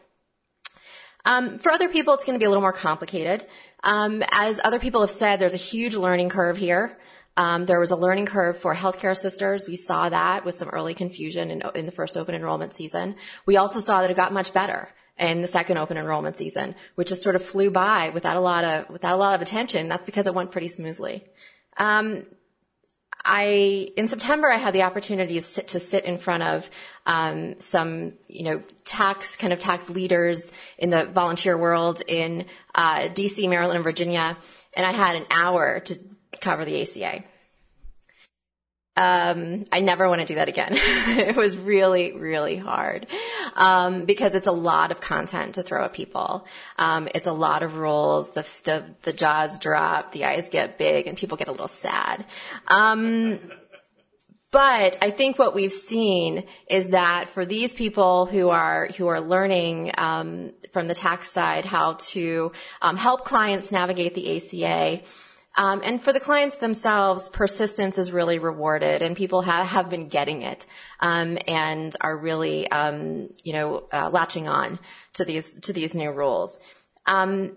Um, for other people, it's going to be a little more complicated. Um, as other people have said, there's a huge learning curve here. Um, there was a learning curve for healthcare sisters. We saw that with some early confusion in, in the first open enrollment season. We also saw that it got much better in the second open enrollment season, which just sort of flew by without a lot of without a lot of attention. That's because it went pretty smoothly. Um, I, in September, I had the opportunity to sit, to sit in front of, um, some, you know, tax, kind of tax leaders in the volunteer world in, uh, D C, Maryland, and Virginia. And I had an hour to cover the A C A. Um, I never want to do that again. It was really, really hard, um, because it's a lot of content to throw at people. Um, it's a lot of rules. The, the, the jaws drop, the eyes get big, and people get a little sad. Um, but I think what we've seen is that for these people who are, who are learning, um, from the tax side how to, um, help clients navigate the A C A, Um, and for the clients themselves, persistence is really rewarded, and people have, have been getting it, um, and are really, um, you know, uh, latching on to these to these new rules. Um,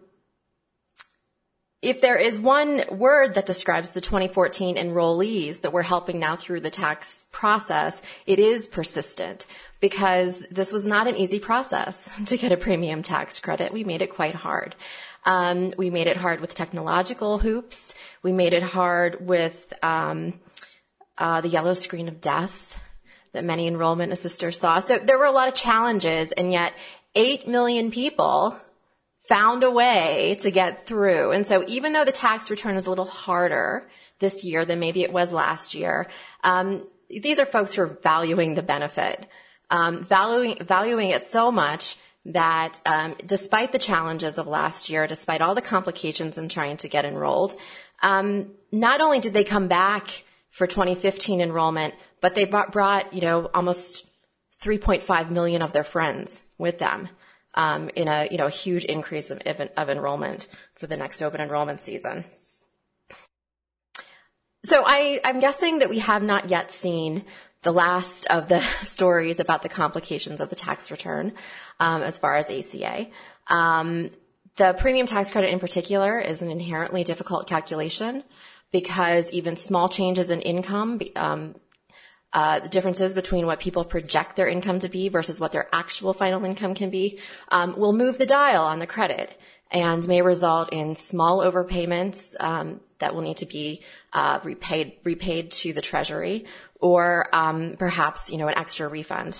if there is one word that describes the twenty fourteen enrollees that we're helping now through the tax process, it is persistent, because this was not an easy process to get a premium tax credit. We made it quite hard. Um, we made it hard with technological hoops. We made it hard with um, uh, the yellow screen of death that many enrollment assisters saw. So there were a lot of challenges, and yet eight million people found a way to get through. And so even though the tax return is a little harder this year than maybe it was last year, um, these are folks who are valuing the benefit, um, valuing, valuing it so much that um, despite the challenges of last year, despite all the complications in trying to get enrolled, um, not only did they come back for twenty fifteen enrollment, but they brought, brought you know, almost three point five million of their friends with them um, in a you know a huge increase of, of enrollment for the next open enrollment season. So I, I'm guessing that we have not yet seen the last of the stories about the complications of the tax return um, as far as A C A. Um, the premium tax credit in particular is an inherently difficult calculation because even small changes in income, um, uh, the differences between what people project their income to be versus what their actual final income can be, um, will move the dial on the credit and may result in small overpayments um, that will need to be uh, repaid repaid to the Treasury, or um, perhaps you know an extra refund.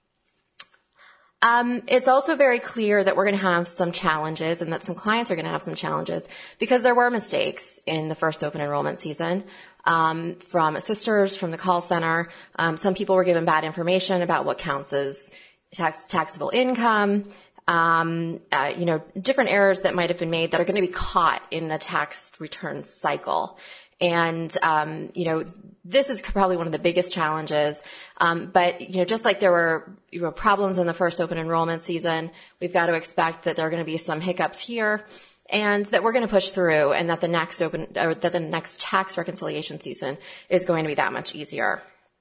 Um, it's also very clear that we're going to have some challenges, and that some clients are going to have some challenges because there were mistakes in the first open enrollment season um, from assisters, from the call center. Um, some people were given bad information about what counts as tax taxable income. Um, uh, you know, different errors that might have been made that are going to be caught in the tax return cycle. And, um, you know, this is probably one of the biggest challenges. Um, but, you know, just like there were you know, problems in the first open enrollment season, we've got to expect that there are going to be some hiccups here and that we're going to push through, and that the next open, or that the next tax reconciliation season is going to be that much easier.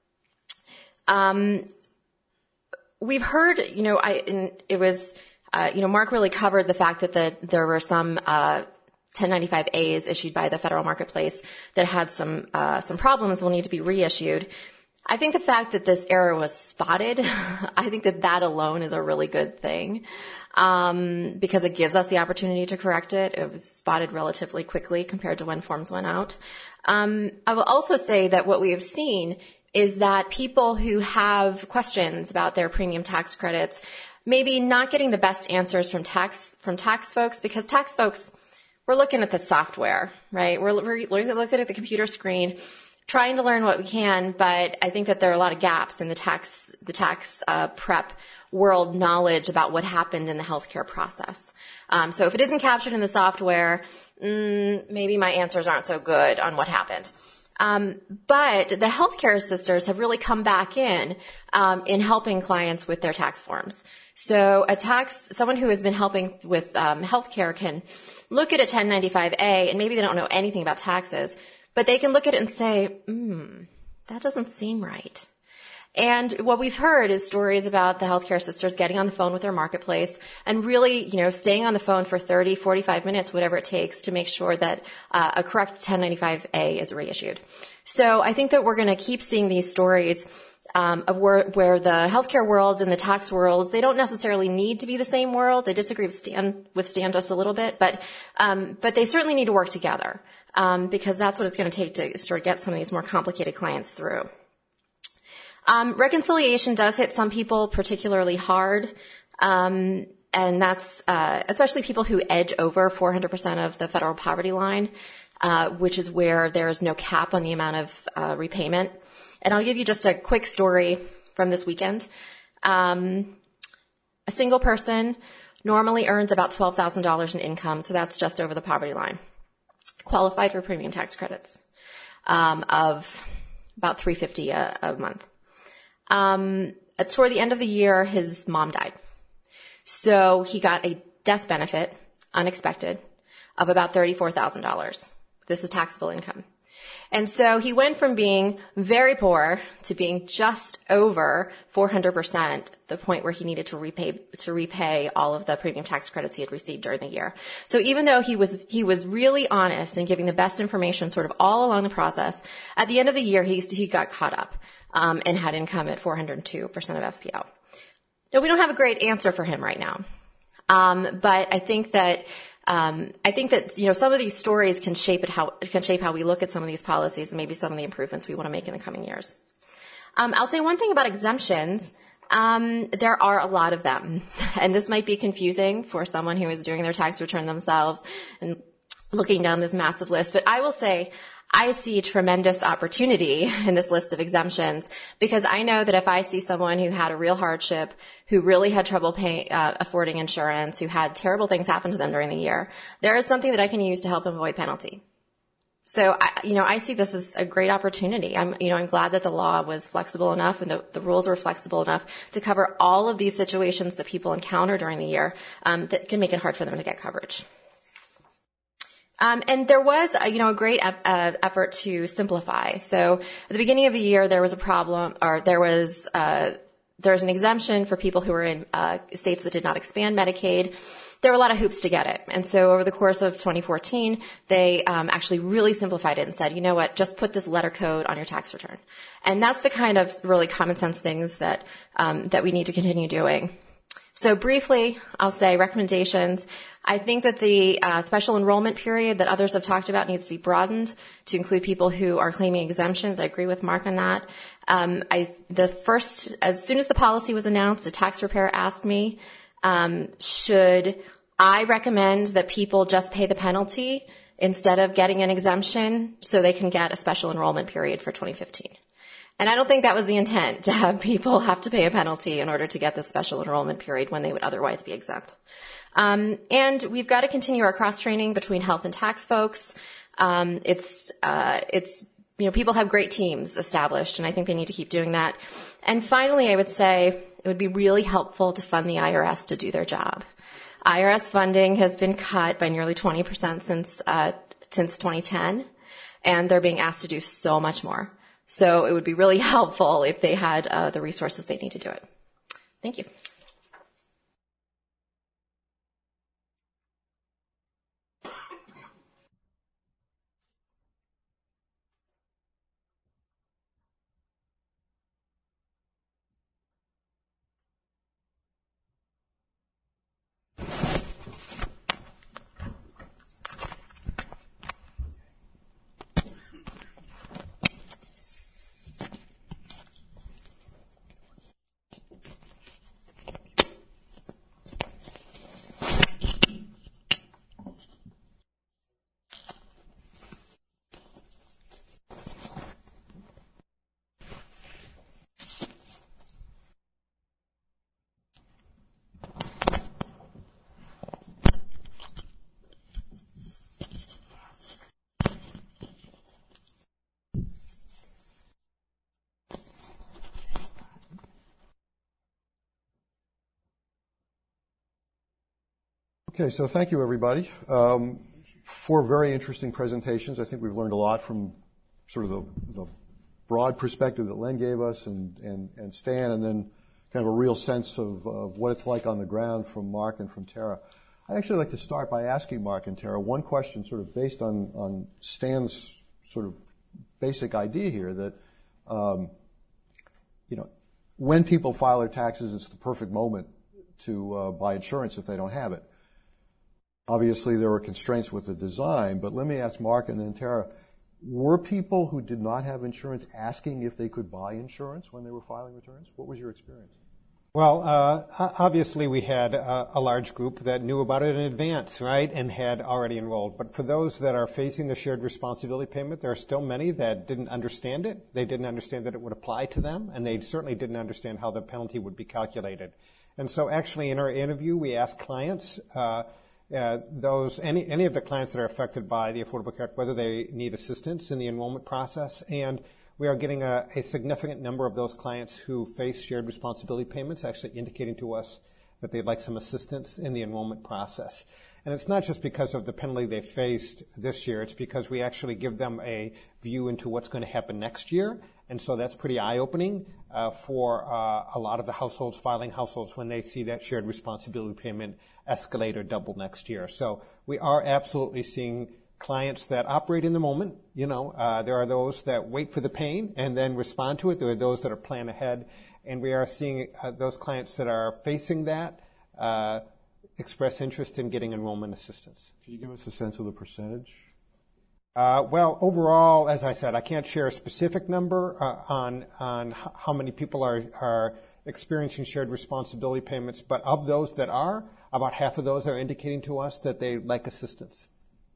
Um, we've heard, you know, I, and it was, Uh, you know, Mark really covered the fact that the, there were some uh, ten ninety-five A's issued by the federal marketplace that had some uh, some problems, will need to be reissued. I think the fact that this error was spotted, I think that that alone is a really good thing um, because it gives us the opportunity to correct it. It was spotted relatively quickly compared to when forms went out. Um, I will also say that what we have seen is that people who have questions about their premium tax credits maybe not getting the best answers from tax from tax folks, because tax folks, we're looking at the software, right? We're, we're looking at the computer screen, trying to learn what we can, but I think that there are a lot of gaps in the tax the tax uh, prep world knowledge about what happened in the healthcare process. Um, so if it isn't captured in the software, mm, maybe my answers aren't so good on what happened. Um, but the healthcare assisters have really come back in um, in helping clients with their tax forms. So a tax, someone who has been helping with um, healthcare can look at a ten ninety-five A, and maybe they don't know anything about taxes, but they can look at it and say, hmm, that doesn't seem right. And what we've heard is stories about the healthcare assisters getting on the phone with their marketplace and really, you know, staying on the phone for thirty, forty-five minutes, whatever it takes to make sure that uh, a correct ten ninety-five A is reissued. So I think that we're going to keep seeing these stories um, of where, where the healthcare worlds and the tax worlds, they don't necessarily need to be the same worlds. I disagree with Stan, with Stan just a little bit, but um, but they certainly need to work together um, because that's what it's going to take to sort of get some of these more complicated clients through. Um, reconciliation does hit some people particularly hard, um, and that's uh, especially people who edge over four hundred percent of the federal poverty line, uh, which is where there is no cap on the amount of uh, repayment. And I'll give you just a quick story from this weekend. Um, a single person normally earns about twelve thousand dollars in income, so that's just over the poverty line. Qualified for premium tax credits um, of about three hundred fifty dollars a, a month. Um, toward the end of the year, his mom died. So he got a death benefit, unexpected, of about thirty-four thousand dollars. This is taxable income. And so he went from being very poor to being just over four hundred percent, the point where he needed to repay, to repay all of the premium tax credits he had received during the year. So even though he was, he was really honest and giving the best information sort of all along the process, at the end of the year, he, he got caught up, um, and had income at four hundred two percent of F P L. Now, we don't have a great answer for him right now. Um, but I think that, Um, I think that, you know, some of these stories can shape it how, can shape how we look at some of these policies and maybe some of the improvements we want to make in the coming years. Um, I'll say one thing about exemptions. Um, there are a lot of them, and this might be confusing for someone who is doing their tax return themselves and looking down this massive list, but I will say I see tremendous opportunity in this list of exemptions because I know that if I see someone who had a real hardship, who really had trouble pay, uh, affording insurance, who had terrible things happen to them during the year, there is something that I can use to help them avoid penalty. So, I, you know, I see this as a great opportunity. I'm, you know, I'm glad that the law was flexible enough and the, the rules were flexible enough to cover all of these situations that people encounter during the year um, that can make it hard for them to get coverage. Um, and there was, uh, you know, a great uh, effort to simplify. So at the beginning of the year, there was a problem, or there was uh, there was an exemption for people who were in uh, states that did not expand Medicaid. There were a lot of hoops to get it. And so over the course of twenty fourteen, they um, actually really simplified it and said, you know what, just put this letter code on your tax return. And that's the kind of really common sense things that um, that we need to continue doing. So briefly, I'll say recommendations. I think that the uh, special enrollment period that others have talked about needs to be broadened to include people who are claiming exemptions. I agree with Mark on that. Um, I, the first, as soon as the policy was announced, a tax preparer asked me, um, should I recommend that people just pay the penalty instead of getting an exemption so they can get a special enrollment period for twenty fifteen? And I don't think that was the intent, to have people have to pay a penalty in order to get this special enrollment period when they would otherwise be exempt. Um, and we've got to continue our cross-training between health and tax folks. Um, it's, uh, it's, you know, people have great teams established, and I think they need to keep doing that. And finally, I would say it would be really helpful to fund the I R S to do their job. I R S funding has been cut by nearly twenty percent since, uh, since twenty ten, and they're being asked to do so much more. So it would be really helpful if they had uh, the resources they need to do it. Thank you. Okay, so thank you, everybody. Um, four very interesting presentations. I think we've learned a lot from sort of the, the broad perspective that Len gave us and, and, and Stan, and then kind of a real sense of, of what it's like on the ground from Mark and from Tara. I'd actually like to start by asking Mark and Tara one question sort of based on, on Stan's sort of basic idea here that, um, you know, when people file their taxes, it's the perfect moment to uh, buy insurance if they don't have it. Obviously, there were constraints with the design, but let me ask Mark and then Tara, were people who did not have insurance asking if they could buy insurance when they were filing returns? What was your experience? Well, uh, obviously we had a, a large group that knew about it in advance, right, and had already enrolled. But for those that are facing the shared responsibility payment, there are still many that didn't understand it. They didn't understand that it would apply to them, and they certainly didn't understand how the penalty would be calculated. And so actually in our interview, we asked clients, uh, Uh, those any any of the clients that are affected by the Affordable Care Act, whether they need assistance in the enrollment process, and we are getting a, a significant number of those clients who face shared responsibility payments actually indicating to us that they'd like some assistance in the enrollment process. And it's not just because of the penalty they faced this year, it's because we actually give them a view into what's going to happen next year. And so that's pretty eye-opening uh, for uh, a lot of the households, filing households, when they see that shared responsibility payment escalate or double next year. So we are absolutely seeing clients that operate in the moment. You know, uh, there are those that wait for the pain and then respond to it. There are those that are plan ahead. And we are seeing uh, those clients that are facing that uh, express interest in getting enrollment assistance. Could you give us a sense of the percentage? Uh, well, overall, as I said, I can't share a specific number uh, on on h- how many people are, are experiencing shared responsibility payments, but of those that are, about half of those are indicating to us that they like assistance.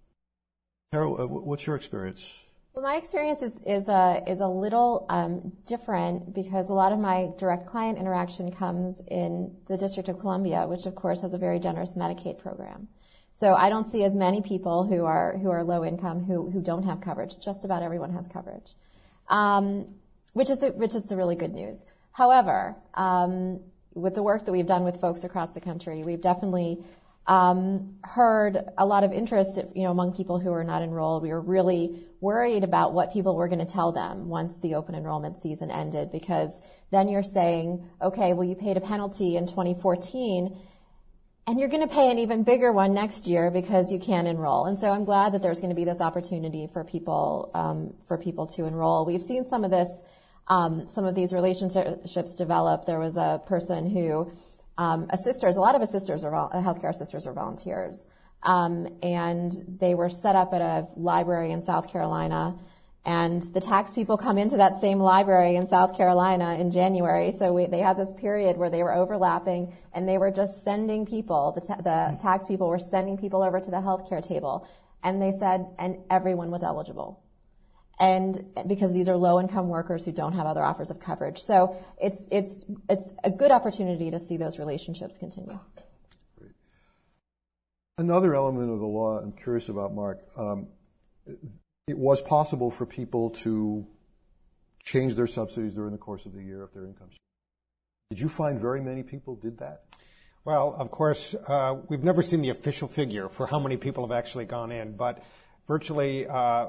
Carol, uh, what's your experience? Well, my experience is is a is a little um, different because a lot of my direct client interaction comes in the District of Columbia, which of course has a very generous Medicaid program. So I don't see as many people who are who are low income who who don't have coverage. Just about everyone has coverage, um, which is the which is the really good news. However, um, with the work that we've done with folks across the country, we've definitely um, heard a lot of interest, you know, among people who are not enrolled. We were really worried about what people were going to tell them once the open enrollment season ended, because then you're saying, okay, well, you paid a penalty in twenty fourteen, and you're going to pay an even bigger one next year because you can't enroll. And so I'm glad that there's going to be this opportunity for people um, for people to enroll. We've seen some of this, um, some of these relationships develop. There was a person who, um, assisters, a lot of assisters are vol- healthcare assisters are volunteers, um, and they were set up at a library in South Carolina. And the tax people come into that same library in South Carolina in January, so we, they had this period where they were overlapping, and they were just sending people, the, ta- the tax people were sending people over to the healthcare table, and they said, and everyone was eligible. And because these are low-income workers who don't have other offers of coverage. So it's, it's, it's a good opportunity to see those relationships continue. Great. Another element of the law I'm curious about, Mark, um, it was possible for people to change their subsidies during the course of the year if their income. Did you find very many people did that? Well, of course, uh, we've never seen the official figure for how many people have actually gone in, but virtually, uh,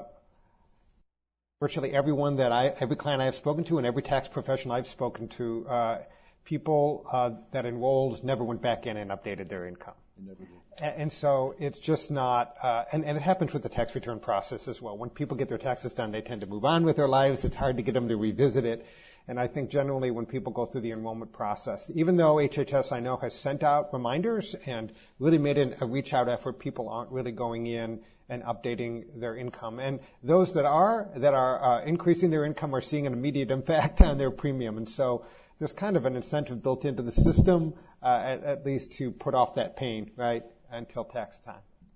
virtually everyone that I, every client I've spoken to, and every tax professional I've spoken to, uh, people uh, that enrolled never went back in and updated their income. They never did. And so it's just not, uh, and, and it happens with the tax return process as well. When people get their taxes done, they tend to move on with their lives. It's hard to get them to revisit it. And I think generally when people go through the enrollment process, even though H H S I know has sent out reminders and really made an, a reach out effort, people aren't really going in and updating their income. And those that are, that are uh, increasing their income are seeing an immediate impact on their premium. And so there's kind of an incentive built into the system, uh, at, at least to put off that pain, right, until tax time.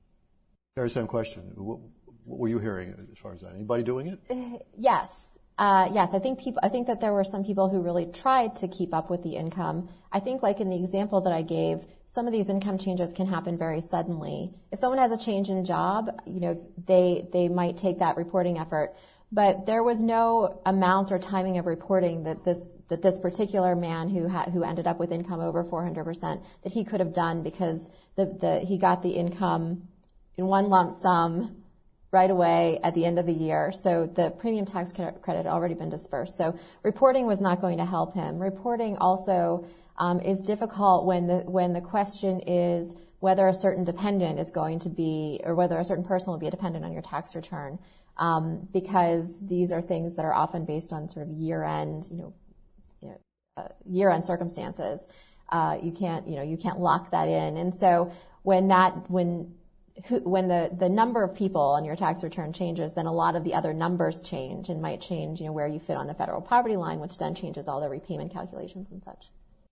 Very same question. What, what were you hearing as far as that? Anybody doing it? Uh, yes. Uh, yes, I think people, I think that there were some people who really tried to keep up with the income. I think like in the example that I gave, some of these income changes can happen very suddenly. If someone has a change in job, you know, they, they might take that reporting effort. But there was no amount or timing of reporting that this that this particular man who ha- who ended up with income over four hundred percent that he could have done, because the, the he got the income in one lump sum right away at the end of the year. So the premium tax credit had already been dispersed. So reporting was not going to help him. Reporting also um, is difficult when the when the question is whether a certain dependent is going to be, or whether a certain person will be a dependent on your tax return. Um, because these are things that are often based on sort of year-end, you know, you know uh, year-end circumstances. Uh, you can't, you know, you can't lock that in. And so when that, when, when the, the number of people on your tax return changes, then a lot of the other numbers change and might change, you know, where you fit on the federal poverty line, which then changes all the repayment calculations and such.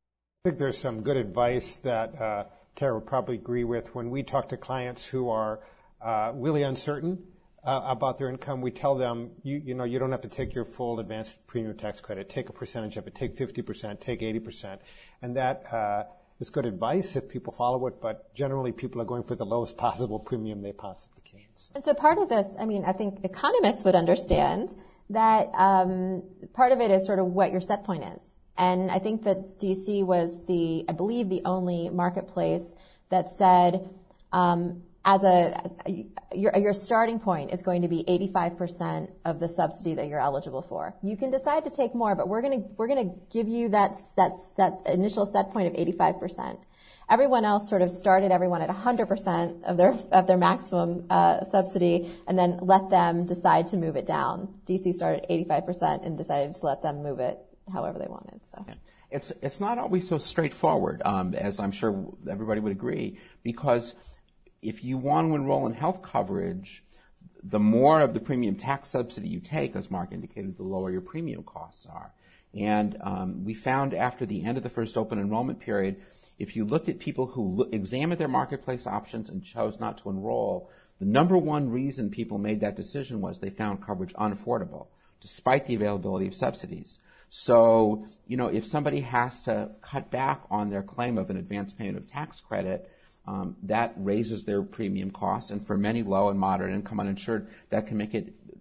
I think there's some good advice that uh, Tara would probably agree with. When we talk to clients who are uh, really uncertain Uh, about their income, we tell them, you, you know, you don't have to take your full advanced premium tax credit. Take a percentage of it. Take fifty percent. Take eighty percent. And that uh, is good advice if people follow it, but generally people are going for the lowest possible premium they possibly can. So. And so part of this, I mean, I think economists would understand that um, part of it is sort of what your set point is. And I think that D C was the, I believe, the only marketplace that said, um, As a, as a your, your starting point is going to be eighty-five percent of the subsidy that you're eligible for. You can decide to take more, but we're going to we're going to give you that that that initial set point of eighty-five percent. Everyone else sort of started everyone at one hundred percent of their of their maximum uh, subsidy, and then let them decide to move it down. D C started at eighty-five percent and decided to let them move it however they wanted. So. Yeah. It's it's not always so straightforward, um, as I'm sure everybody would agree, because if you want to enroll in health coverage, the more of the premium tax subsidy you take, as Mark indicated, the lower your premium costs are. And um, we found after the end of the first open enrollment period, if you looked at people who lo- examined their marketplace options and chose not to enroll, the number one reason people made that decision was they found coverage unaffordable, despite the availability of subsidies. So, you know, if somebody has to cut back on their claim of an advance payment of tax credit, Um, that raises their premium costs, and for many low and moderate income uninsured, that can make it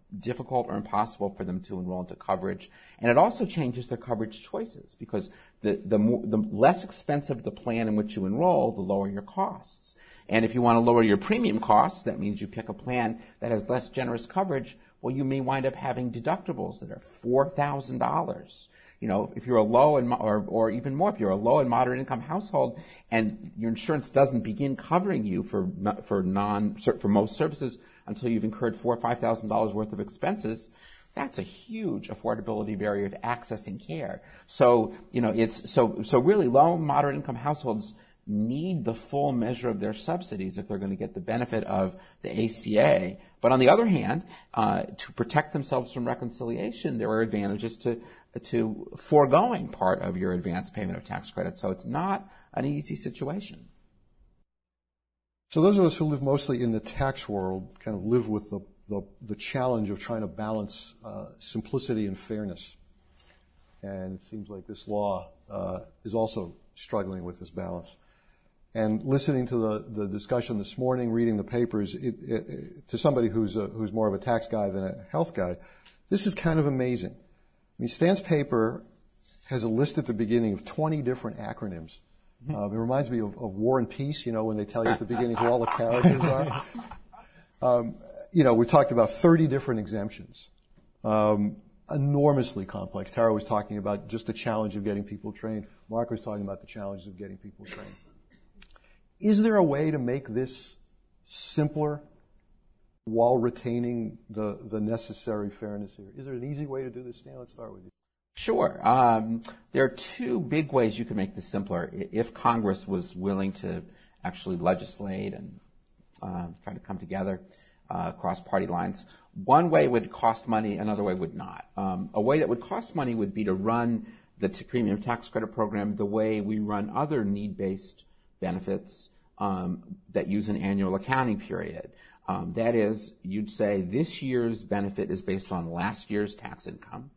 difficult or impossible for them to enroll into coverage. And it also changes their coverage choices because the, the, more, the less expensive the plan in which you enroll, the lower your costs. And if you want to lower your premium costs, that means you pick a plan that has less generous coverage. Well, you may wind up having deductibles that are four thousand dollars. You know, if you're a low and, or, or even more, if you're a low and moderate income household and your insurance doesn't begin covering you for, for non, for most services until you've incurred four or five thousand dollars worth of expenses, that's a huge affordability barrier to accessing care. So, you know, it's, so, so really low and moderate income households need the full measure of their subsidies if they're going to get the benefit of the A C A. But on the other hand, uh, to protect themselves from reconciliation, there are advantages to to foregoing part of your advance payment of tax credit. So it's not an easy situation. So those of us who live mostly in the tax world kind of live with the the, the challenge of trying to balance uh, simplicity and fairness. And it seems like this law uh, is also struggling with this balance. And listening to the, the discussion this morning, reading the papers, it, it, it, to somebody who's a, who's more of a tax guy than a health guy, this is kind of amazing. I mean, Stan's paper has a list at the beginning of twenty different acronyms. Uh, it reminds me of, of War and Peace, you know, when they tell you at the beginning who all the characters are. Um, you know, we talked about thirty different exemptions. Um, enormously complex. Tara was talking about just the challenge of getting people trained. Mark was talking about the challenges of getting people trained. Is there a way to make this simpler while retaining the, the necessary fairness here? Is there an easy way to do this, Stan? Let's start with you. Sure. Um, there are two big ways you can make this simpler. If Congress was willing to actually legislate and uh, try to come together uh, across party lines, one way would cost money, another way would not. Um, a way that would cost money would be to run the t- premium tax credit program the way we run other need-based benefits um, that use an annual accounting period. Um, that is, you'd say this year's benefit is based on last year's tax income.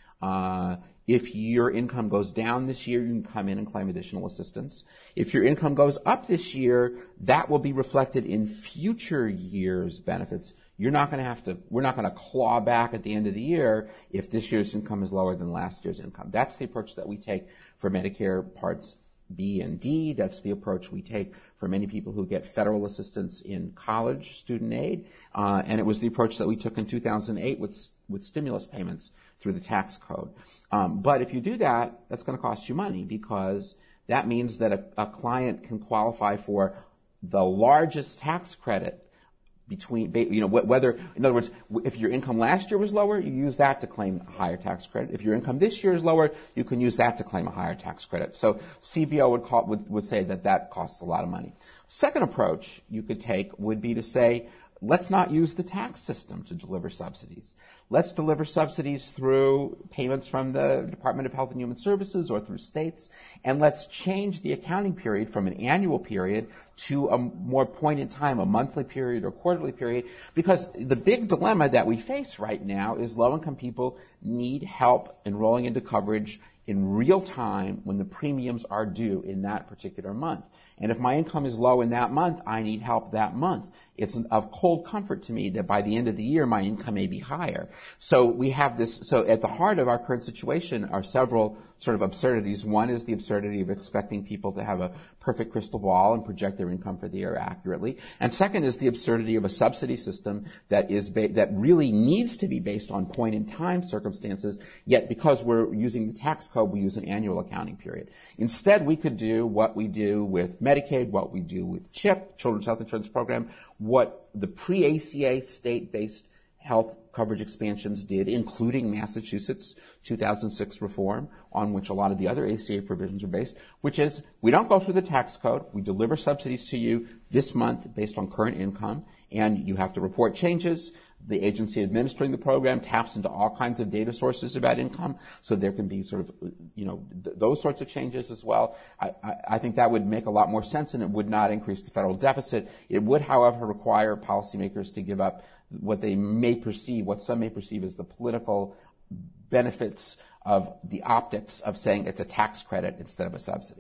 Uh, if your income goes down this year, you can come in and claim additional assistance. If your income goes up this year, that will be reflected in future years' benefits. You're not going to have to, we're not going to claw back at the end of the year if this year's income is lower than last year's income. That's the approach that we take for Medicare Parts B and D. That's the approach we take for many people who get federal assistance in college student aid. Uh, and it was the approach that we took in two thousand eight with, with stimulus payments through the tax code. Um, but if you do that, that's going to cost you money because that means that a, a client can qualify for the largest tax credit between, you know, whether, in other words, if your income last year was lower, you use that to claim a higher tax credit. If your income this year is lower, you can use that to claim a higher tax credit. So C B O would, call, would, would say that that costs a lot of money. Second approach you could take would be to say, let's not use the tax system to deliver subsidies. Let's deliver subsidies through payments from the Department of Health and Human Services or through states, and let's change the accounting period from an annual period to a more point in time, a monthly period or quarterly period, because the big dilemma that we face right now is low-income people need help enrolling into coverage in real time when the premiums are due in that particular month. And if my income is low in that month, I need help that month. It's of cold comfort to me that by the end of the year, my income may be higher. So we have this, so at the heart of our current situation are several sort of absurdities. One is the absurdity of expecting people to have a perfect crystal ball and project their income for the year accurately. And second is the absurdity of a subsidy system that is ba- that really needs to be based on point-in-time circumstances, yet because we're using the tax code, we use an annual accounting period. Instead, we could do what we do with Medicaid, what we do with CHIP, Children's Health Insurance Program, what the pre-A C A state-based health coverage expansions did, including Massachusetts two thousand six reform, on which a lot of the other A C A provisions are based, which is we don't go through the tax code. We deliver subsidies to you this month based on current income, and you have to report changes. The agency administering the program taps into all kinds of data sources about income, so there can be sort of, you know, th- those sorts of changes as well. I, I, I think that would make a lot more sense, and it would not increase the federal deficit. It would, however, require policymakers to give up what they may perceive, what some may perceive as the political benefits of the optics of saying it's a tax credit instead of a subsidy.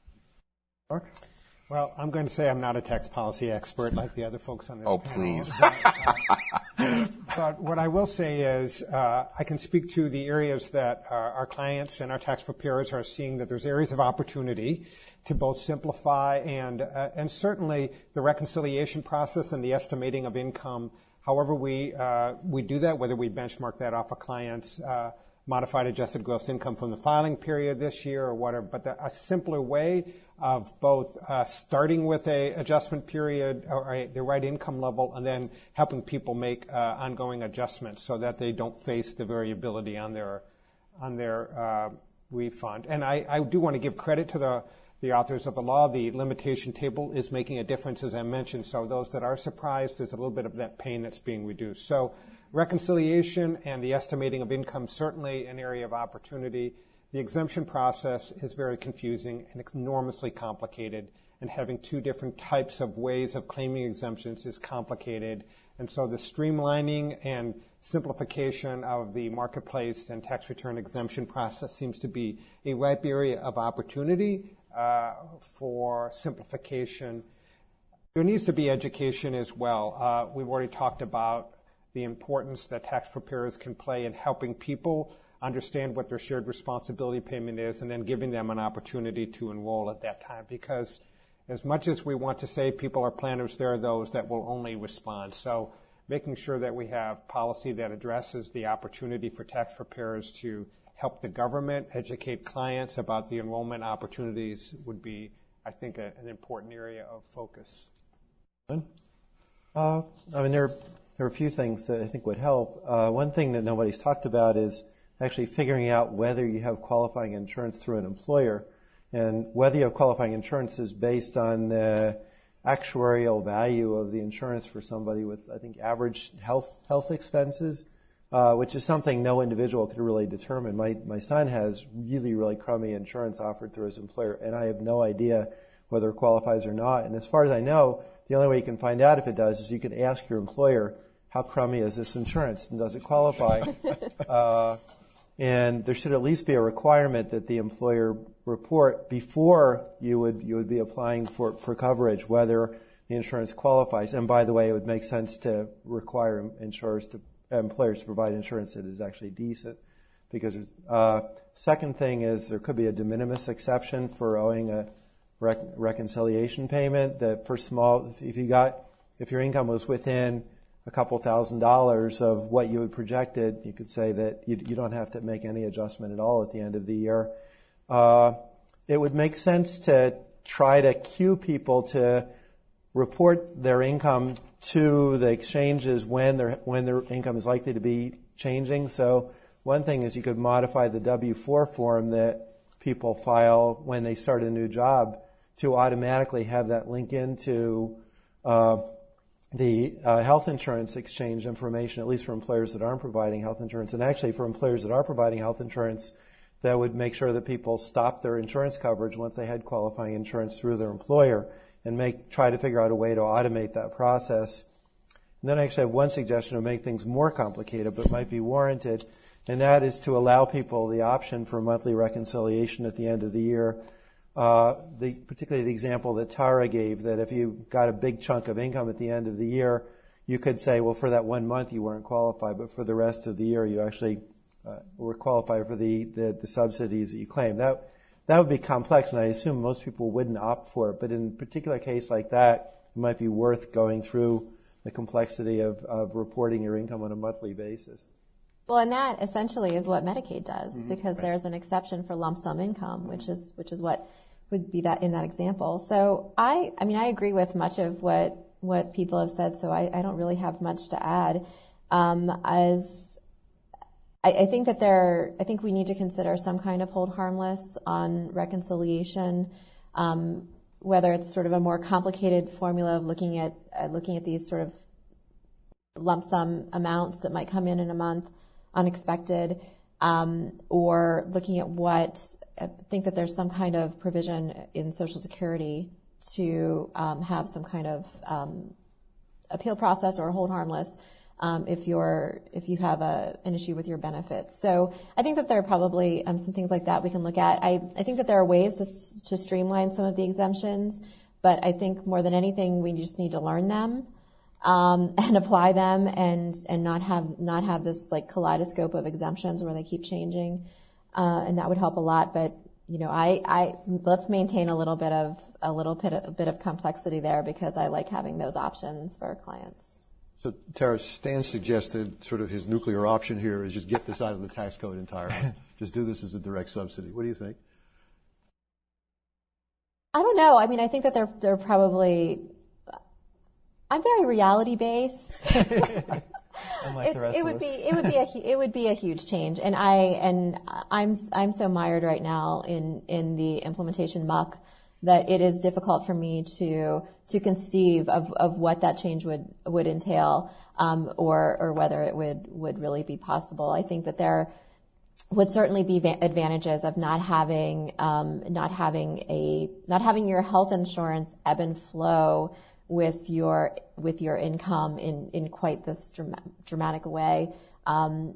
Mark? Well, I'm going to say I'm not a tax policy expert like the other folks on this oh, panel. please. But, uh, But what I will say is uh, I can speak to the areas that our, our clients and our tax preparers are seeing that there's areas of opportunity to both simplify and uh, and certainly the reconciliation process and the estimating of income. However we uh, we do that, whether we benchmark that off a client's uh, modified adjusted gross income from the filing period this year or whatever, but the, a simpler way of both uh, starting with a adjustment period or a, the right income level and then helping people make uh, ongoing adjustments so that they don't face the variability on their on their uh, refund. And I, I do want to give credit to the the authors of the law. The limitation table is making a difference, as I mentioned, so those that are surprised, there's a little bit of that pain that's being reduced. So reconciliation and the estimating of income, certainly an area of opportunity. The exemption process is very confusing and enormously complicated, and having two different types of ways of claiming exemptions is complicated. And so the streamlining and simplification of the marketplace and tax return exemption process seems to be a ripe area of opportunity uh, for simplification. There needs to be education as well. Uh, we've already talked about the importance that tax preparers can play in helping people understand what their shared responsibility payment is, and then giving them an opportunity to enroll at that time. Because as much as we want to say people are planners, there are those that will only respond. So making sure that we have policy that addresses the opportunity for tax preparers to help the government educate clients about the enrollment opportunities would be, I think, a, an important area of focus. Uh, I mean, there, there are a few things that I think would help. Uh, one thing that nobody's talked about is actually figuring out whether you have qualifying insurance through an employer. And whether you have qualifying insurance is based on the actuarial value of the insurance for somebody with, I think, average health health expenses, uh, which is something no individual could really determine. My my son has really, really crummy insurance offered through his employer, and I have no idea whether it qualifies or not. And as far as I know, the only way you can find out if it does is you can ask your employer, how crummy is this insurance, and does it qualify? uh, And there should at least be a requirement that the employer report before you would you would be applying for, for coverage whether the insurance qualifies. And by the way, it would make sense to require insurers to employers to provide insurance that is actually decent. Because uh, second thing is there could be a de minimis exception for owing a rec- reconciliation payment. That for small, if you got if your income was within a couple thousand dollars of what you had projected, you could say that you, you don't have to make any adjustment at all at the end of the year. Uh, it would make sense to try to cue people to report their income to the exchanges when their when their income is likely to be changing. So one thing is you could modify the W four form that people file when they start a new job to automatically have that link into uh, the uh, health insurance exchange information, at least for employers that aren't providing health insurance. And actually for employers that are providing health insurance, that would make sure that people stop their insurance coverage once they had qualifying insurance through their employer, and make try to figure out a way to automate that process. And then I actually have one suggestion to make things more complicated, but might be warranted, and that is to allow people the option for monthly reconciliation at the end of the year. Uh, the, particularly the example that Tara gave, that if you got a big chunk of income at the end of the year, you could say, well, for that one month you weren't qualified, but for the rest of the year you actually uh, were qualified for the, the, the subsidies that you claim. That that would be complex, and I assume most people wouldn't opt for it. But in a particular case like that, it might be worth going through the complexity of, of reporting your income on a monthly basis. Well, and that essentially is what Medicaid does, mm-hmm. because right. there's an exception for lump sum income, which is which is what would be that in that example. So I, I mean, I agree with much of what what people have said. So I, I don't really have much to add. Um, as I, I think that there, I think we need to consider some kind of hold harmless on reconciliation, um, whether it's sort of a more complicated formula of looking at uh, looking at these sort of lump sum amounts that might come in in a month, unexpected, um, or looking at what, I think that there's some kind of provision in Social Security to um, have some kind of um, appeal process or hold harmless um, if you're if you have a, an issue with your benefits. So I think that there are probably um, some things like that we can look at. I, I think that there are ways to, to streamline some of the exemptions, but I think more than anything we just need to learn them. um, and apply them, and and not have not have this like kaleidoscope of exemptions where they keep changing, uh, and that would help a lot. But you know, I, I let's maintain a little bit of a little bit of, a bit of complexity there, because I like having those options for clients. So, Tara, Stan suggested sort of his nuclear option here is just get this out of the tax code entirely. Just do this as a direct subsidy. What do you think? I don't know. I mean, I think that they're they're probably. I'm very reality based. Unlike the rest it would of be us. it would be a it would be a huge change, and I and I'm I'm so mired right now in in the implementation muck that it is difficult for me to to conceive of, of what that change would would entail, um, or or whether it would would really be possible. I think that there would certainly be advantages of not having um, not having a not having your health insurance ebb and flow with your with your income in, in quite this dramatic way. Um,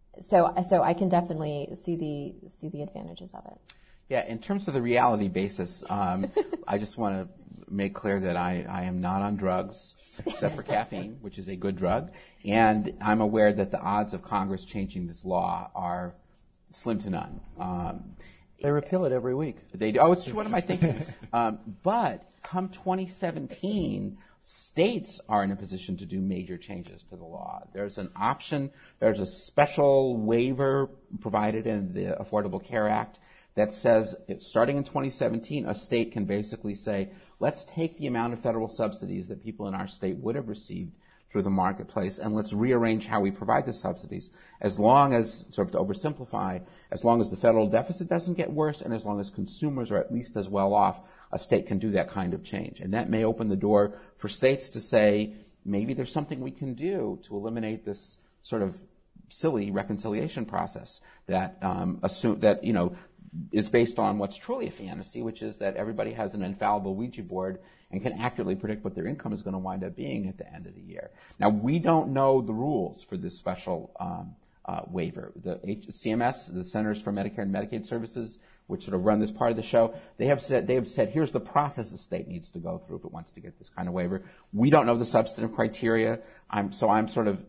so so I can definitely see the see the advantages of it. Yeah, in terms of the reality basis, um, I just want to make clear that I, I am not on drugs, except for caffeine, which is a good drug, and I'm aware that the odds of Congress changing this law are slim to none. Um, They repeal it every week. They do. Oh, it's what am I thinking? um, but come twenty seventeen, states are in a position to do major changes to the law. There's an option. There's a special waiver provided in the Affordable Care Act that says, starting in twenty seventeen, a state can basically say, let's take the amount of federal subsidies that people in our state would have received through the marketplace, and let's rearrange how we provide the subsidies, as long as, sort of to oversimplify, as long as the federal deficit doesn't get worse, and as long as consumers are at least as well off, a state can do that kind of change. And that may open the door for states to say, maybe there's something we can do to eliminate this sort of silly reconciliation process that um, assume that, you know, is based on what's truly a fantasy, which is that everybody has an infallible Ouija board and can accurately predict what their income is going to wind up being at the end of the year. Now, we don't know the rules for this special um, uh, waiver. The H- C M S, the Centers for Medicare and Medicaid Services, which sort of run this part of the show, they have said, they have said, here's the process the state needs to go through if it wants to get this kind of waiver. We don't know the substantive criteria, I'm, so I'm sort of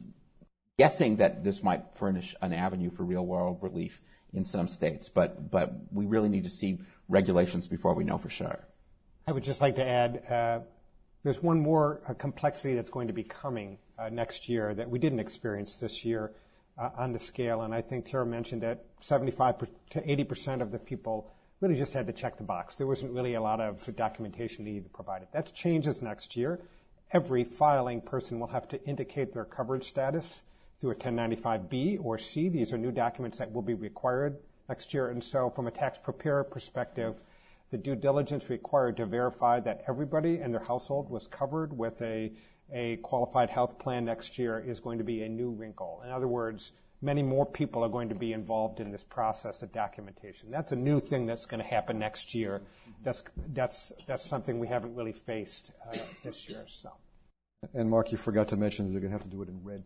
guessing that this might furnish an avenue for real-world relief in some states, but but we really need to see regulations before we know for sure. I would just like to add, uh, there's one more uh, complexity that's going to be coming uh, next year that we didn't experience this year uh, on the scale, and I think Tara mentioned that seventy-five to eighty percent of the people really just had to check the box. There wasn't really a lot of documentation needed provided. That changes next year. Every filing person will have to indicate their coverage status through a ten ninety-five B or C. These are new documents that will be required next year. And so from a tax preparer perspective, the due diligence required to verify that everybody in their household was covered with a, a qualified health plan next year is going to be a new wrinkle. In other words, many more people are going to be involved in this process of documentation. That's a new thing that's going to happen next year. That's, that's, that's something we haven't really faced uh, this year. So. And Mark, you forgot to mention that they're going to have to do it in red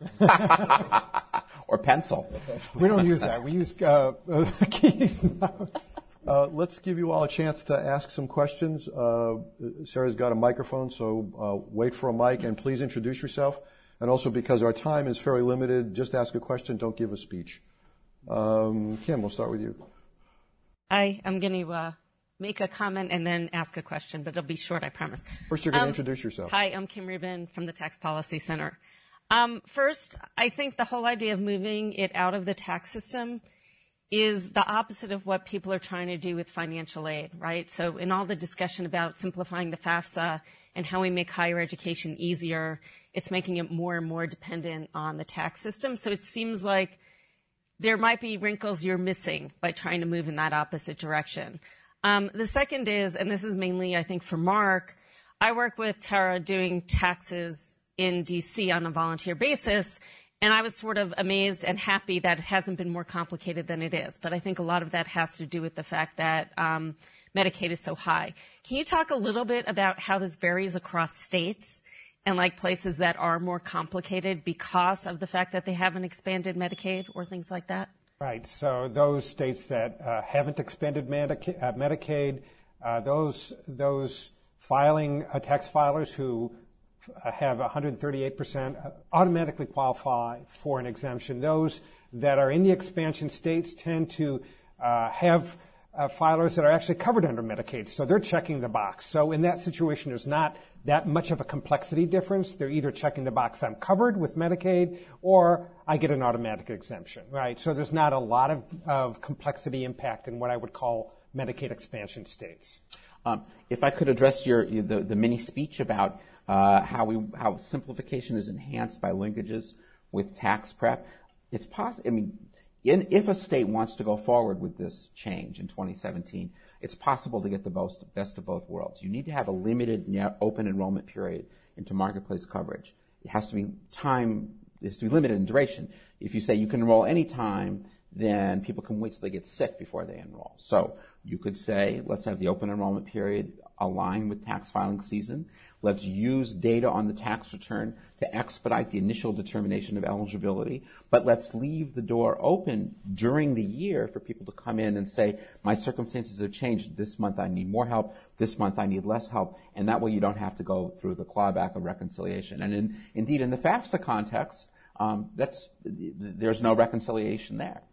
pen. Or pencil. We don't use that. We use uh, keys now. Uh, let's give you all a chance to ask some questions. Uh, Sarah's got a microphone, so uh, wait for a mic, and please introduce yourself. And also, because our time is fairly limited, just ask a question, don't give a speech. Um, Kim, we'll start with you. Hi, I'm going to uh, make a comment and then ask a question, but it'll be short, I promise. First, you're going to um, introduce yourself. Hi, I'm Kim Rubin from the Tax Policy Center. Um, first, I think the whole idea of moving it out of the tax system is the opposite of what people are trying to do with financial aid, right? So in all the discussion about simplifying the FAFSA and how we make higher education easier, it's making it more and more dependent on the tax system. So it seems like there might be wrinkles you're missing by trying to move in that opposite direction. Um, the second is, and this is mainly, I think, for Mark, I work with Tara doing taxes in D C on a volunteer basis, and I was sort of amazed and happy that it hasn't been more complicated than it is. But I think a lot of that has to do with the fact that um, Medicaid is so high. Can you talk a little bit about how this varies across states and like places that are more complicated because of the fact that they haven't expanded Medicaid or things like that? Right. So those states that uh, haven't expanded Medicaid, uh, Medicaid uh, those those filing uh, tax filers who uh, have one hundred thirty-eight percent automatically qualify for an exemption. Those that are in the expansion states tend to uh, have uh, filers that are actually covered under Medicaid, so they're checking the box. So in that situation, there's not that much of a complexity difference. They're either checking the box, I'm covered with Medicaid, or I get an automatic exemption, right? So there's not a lot of, of complexity impact in what I would call Medicaid expansion states. Um, if I could address your, your the, the mini speech about uh, how we how simplification is enhanced by linkages with tax prep, it's possible. I mean, in, if a state wants to go forward with this change in twenty seventeen, it's possible to get the best, best of both worlds. You need to have a limited open enrollment period into marketplace coverage. It has to be time. It has to be limited in duration. If you say you can enroll any time, then people can wait till they get sick before they enroll. So you could say, let's have the open enrollment period align with tax filing season. Let's use data on the tax return to expedite the initial determination of eligibility. But let's leave the door open during the year for people to come in and say, my circumstances have changed. This month I need more help. This month I need less help. And that way you don't have to go through the clawback of reconciliation. And in, indeed, in the FAFSA context, um, that's, there's no reconciliation there.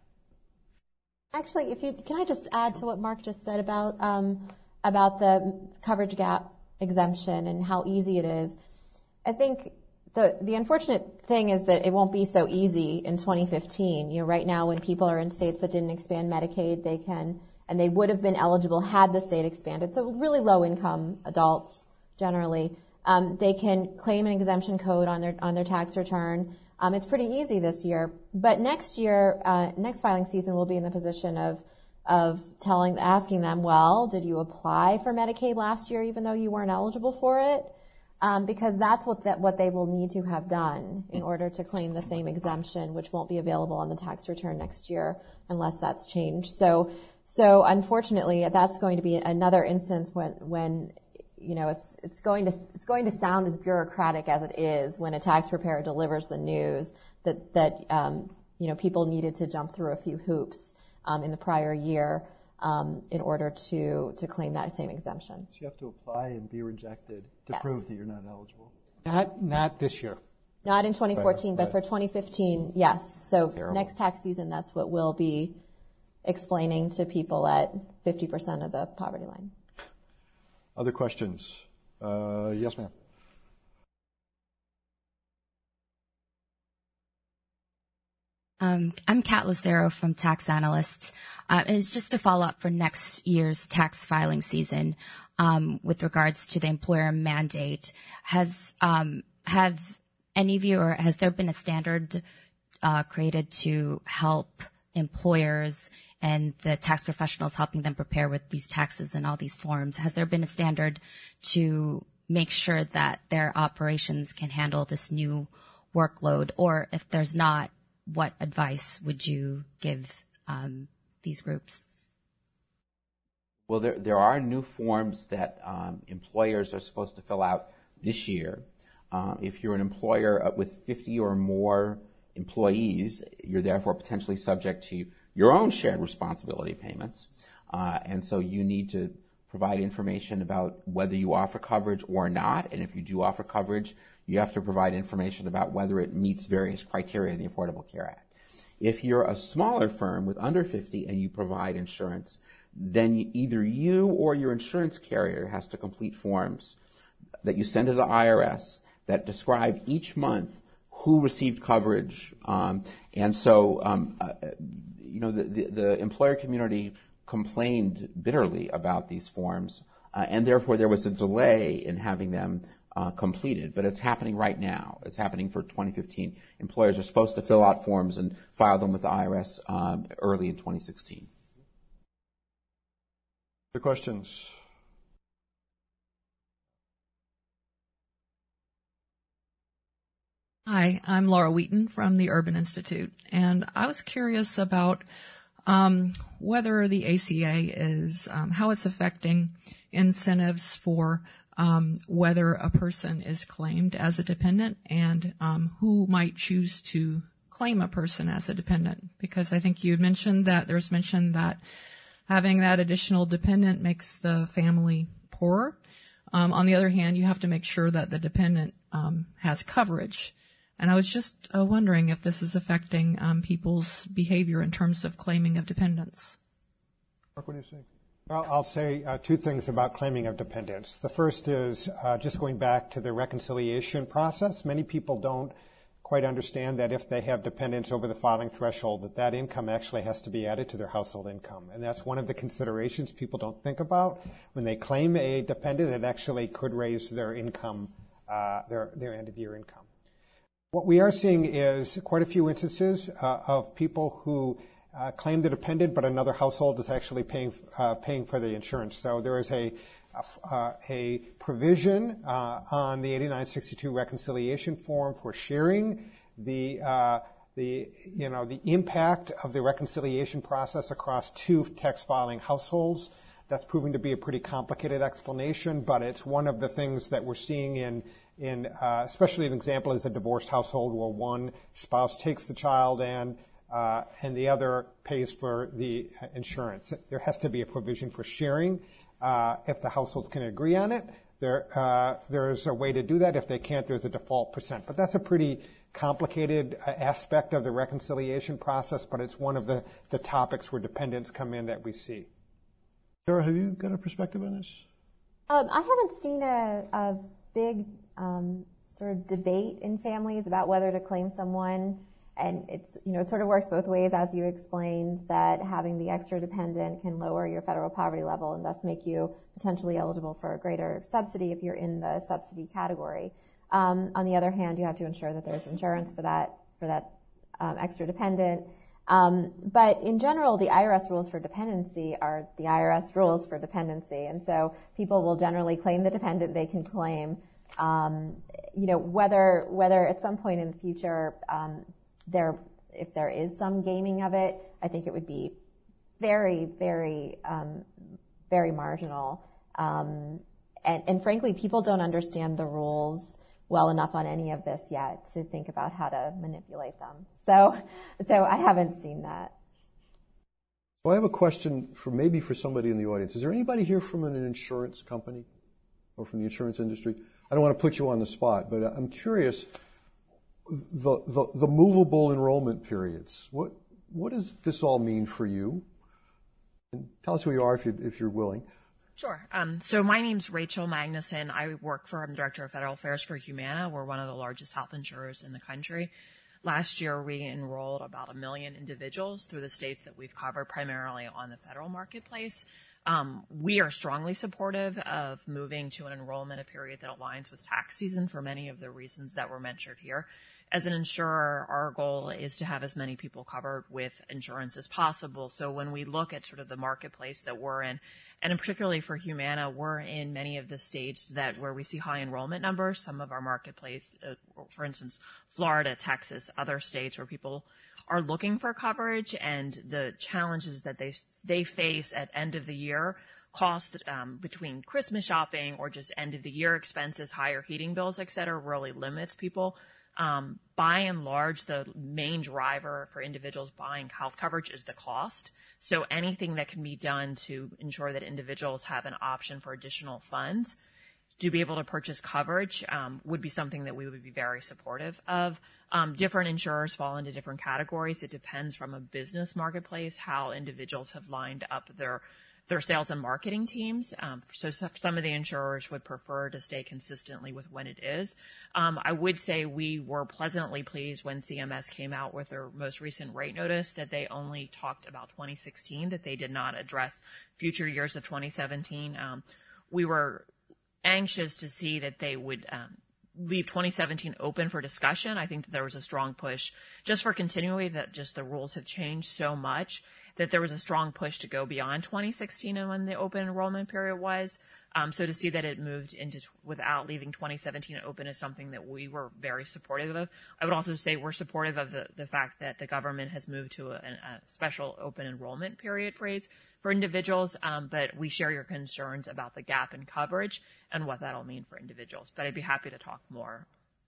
Actually, if you can I just add to what Mark just said about um, about the coverage gap exemption and how easy it is. I think the the unfortunate thing is that it won't be so easy in twenty fifteen. You know, right now when people are in states that didn't expand Medicaid, they can and they would have been eligible had the state expanded. So really low income adults generally, um, they can claim an exemption code on their on their tax return. Um, it's pretty easy this year, but next year, uh, next filing season, we'll be in the position of of telling, asking them, well, did you apply for Medicaid last year, even though you weren't eligible for it? Um, because that's what that what they will need to have done in order to claim the same exemption, which won't be available on the tax return next year unless that's changed. So, so unfortunately, that's going to be another instance when when. You know, it's it's going to it's going to sound as bureaucratic as it is when a tax preparer delivers the news that that um, you know people needed to jump through a few hoops um, in the prior year um, in order to to claim that same exemption. So you have to apply and be rejected to Yes. prove that you're not eligible. Not not this year. Not in twenty fourteen, Right, but right. for twenty fifteen, yes. So Terrible. next tax season, that's what we'll be explaining to people at fifty percent of the poverty line. Other questions? Uh, yes, ma'am. Um, I'm Kat Lucero from Tax Analysts. Uh, and it's just to follow up for next year's tax filing season um, with regards to the employer mandate. Has um, have any of you, or has there been a standard uh, created to help employers and the tax professionals helping them prepare with these taxes and all these forms? Has there been a standard to make sure that their operations can handle this new workload? Or if there's not, what advice would you give um, these groups? Well, there there are new forms that um, employers are supposed to fill out this year. Uh, if you're an employer with fifty or more employees, you're therefore potentially subject to your own shared responsibility payments. Uh, and so you need to provide information about whether you offer coverage or not. And if you do offer coverage, you have to provide information about whether it meets various criteria in the Affordable Care Act. If you're a smaller firm with under fifty and you provide insurance, then you, either you or your insurance carrier has to complete forms that you send to the I R S that describe each month who received coverage. Um, and so, um, uh, you know, the, the, the employer community complained bitterly about these forms, uh, and therefore there was a delay in having them uh, completed. But it's happening right now. It's happening for twenty fifteen. Employers are supposed to fill out forms and file them with the I R S um, early in twenty sixteen. Other questions? Hi, I'm Laura Wheaton from the Urban Institute, and I was curious about um, whether the A C A is, um, how it's affecting incentives for um, whether a person is claimed as a dependent and um, who might choose to claim a person as a dependent. Because I think you had mentioned that there's mention that having that additional dependent makes the family poorer. Um, on the other hand, you have to make sure that the dependent um, has coverage. And I was just uh, wondering if this is affecting um, people's behavior in terms of claiming of dependents. Mark, what do you think? Well, I'll say uh, two things about claiming of dependents. The first is uh, just going back to the reconciliation process. Many people don't quite understand that if they have dependents over the filing threshold, that that income actually has to be added to their household income. And that's one of the considerations people don't think about. When they claim a dependent, it actually could raise their income, uh, their, their end-of-year income. What we are seeing is quite a few instances uh, of people who uh, claim the dependent, but another household is actually paying, uh, paying for the insurance. So there is a Uh, a provision uh, on the eighty-nine sixty-two reconciliation form for sharing the uh, the you know the impact of the reconciliation process across two tax filing households. That's proving to be a pretty complicated explanation, but it's one of the things that we're seeing in in uh, especially an example is a divorced household where one spouse takes the child and uh, and the other pays for the insurance. There has to be a provision for sharing. Uh, if the households can agree on it, there uh, there's a way to do that. If they can't, there's a default percent. But that's a pretty complicated uh, aspect of the reconciliation process, but it's one of the, the topics where dependents come in that we see. Sarah, have you got a perspective on this? Um, I haven't seen a, a big um, sort of debate in families about whether to claim someone. And it's, you know, it sort of works both ways, as you explained, that having the extra dependent can lower your federal poverty level and thus make you potentially eligible for a greater subsidy if you're in the subsidy category. Um, on the other hand, you have to ensure that there's insurance for that for that um, extra dependent. Um, but in general, the I R S rules for dependency are the I R S rules for dependency, and so people will generally claim the dependent they can claim. Um, you know, whether whether at some point in the future. Um, There, if there is some gaming of it, I think it would be very, very, um, very marginal. Um, and, and frankly, people don't understand the rules well enough on any of this yet to think about how to manipulate them. So, so I haven't seen that. Well, I have a question for maybe for somebody in the audience. Is there anybody here from an insurance company or from the insurance industry? I don't want to put you on the spot, but I'm curious. The, the, the movable enrollment periods. What what does this all mean for you? And tell us who you are if, you, if you're willing. Sure. Um, so my name's Rachel Magnuson. I work for, I'm the Director of Federal Affairs for Humana. We're one of the largest health insurers in the country. Last year, we enrolled about a million individuals through the states that we've covered, primarily on the federal marketplace. Um, we are strongly supportive of moving to an enrollment period that aligns with tax season for many of the reasons that were mentioned here. As an insurer, our goal is to have as many people covered with insurance as possible. So when we look at sort of the marketplace that we're in, and particularly for Humana, we're in many of the states that where we see high enrollment numbers. Some of our marketplace, uh, for instance, Florida, Texas, other states where people are looking for coverage, and the challenges that they they face at end of the year, cost um, between Christmas shopping or just end of the year expenses, higher heating bills, et cetera, really limits people. Um, by and large, the main driver for individuals buying health coverage is the cost. So anything that can be done to ensure that individuals have an option for additional funds to be able to purchase coverage um, would be something that we would be very supportive of. Um, different insurers fall into different categories. It depends from a business marketplace how individuals have lined up their their sales and marketing teams. Um, so some of the insurers would prefer to stay consistently with when it is. Um, I would say we were pleasantly pleased when C M S came out with their most recent rate notice that they only talked about twenty sixteen, that they did not address future years of twenty seventeen. Um, we were anxious to see that they would um, leave twenty seventeen open for discussion. I think that there was a strong push just for continuity, that just the rules have changed so much that there was a strong push to go beyond twenty sixteen and when the open enrollment period was. Um, so to see that it moved into t- without leaving twenty seventeen open is something that we were very supportive of. I would also say we're supportive of the, the fact that the government has moved to a, a special open enrollment period phrase for individuals, um, but we share your concerns about the gap in coverage and what that'll mean for individuals. But I'd be happy to talk more.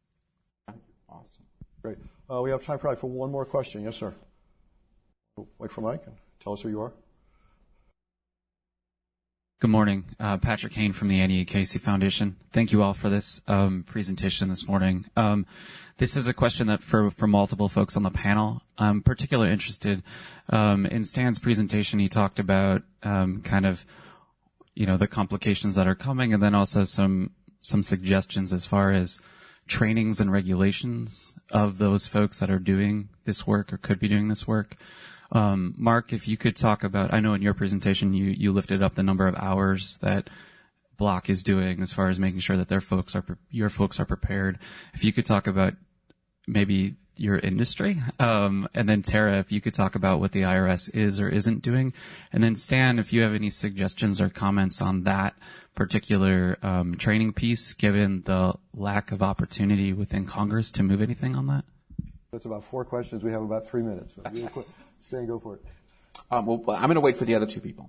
Awesome. Great. Uh, we have time probably for one more question. Yes, sir. Wait for Mike and tell us who you are. Good morning. Uh, Patrick Hain from the Annie Casey Foundation. Thank you all for this um, presentation this morning. Um, this is a question that for, for multiple folks on the panel. I'm particularly interested um, in Stan's presentation. He talked about um, kind of, you know, the complications that are coming, and then also some some suggestions as far as trainings and regulations of those folks that are doing this work or could be doing this work. Um, Mark, if you could talk about, I know in your presentation you, you lifted up the number of hours that Block is doing as far as making sure that their folks are, your folks are prepared. If you could talk about maybe your industry, um, and then Tara, if you could talk about what the I R S is or isn't doing, and then Stan, if you have any suggestions or comments on that particular um, training piece, given the lack of opportunity within Congress to move anything on that. That's about four questions. We have about three minutes. So real quick. Stan, go for it. Um, well, I'm going to wait for the other two people.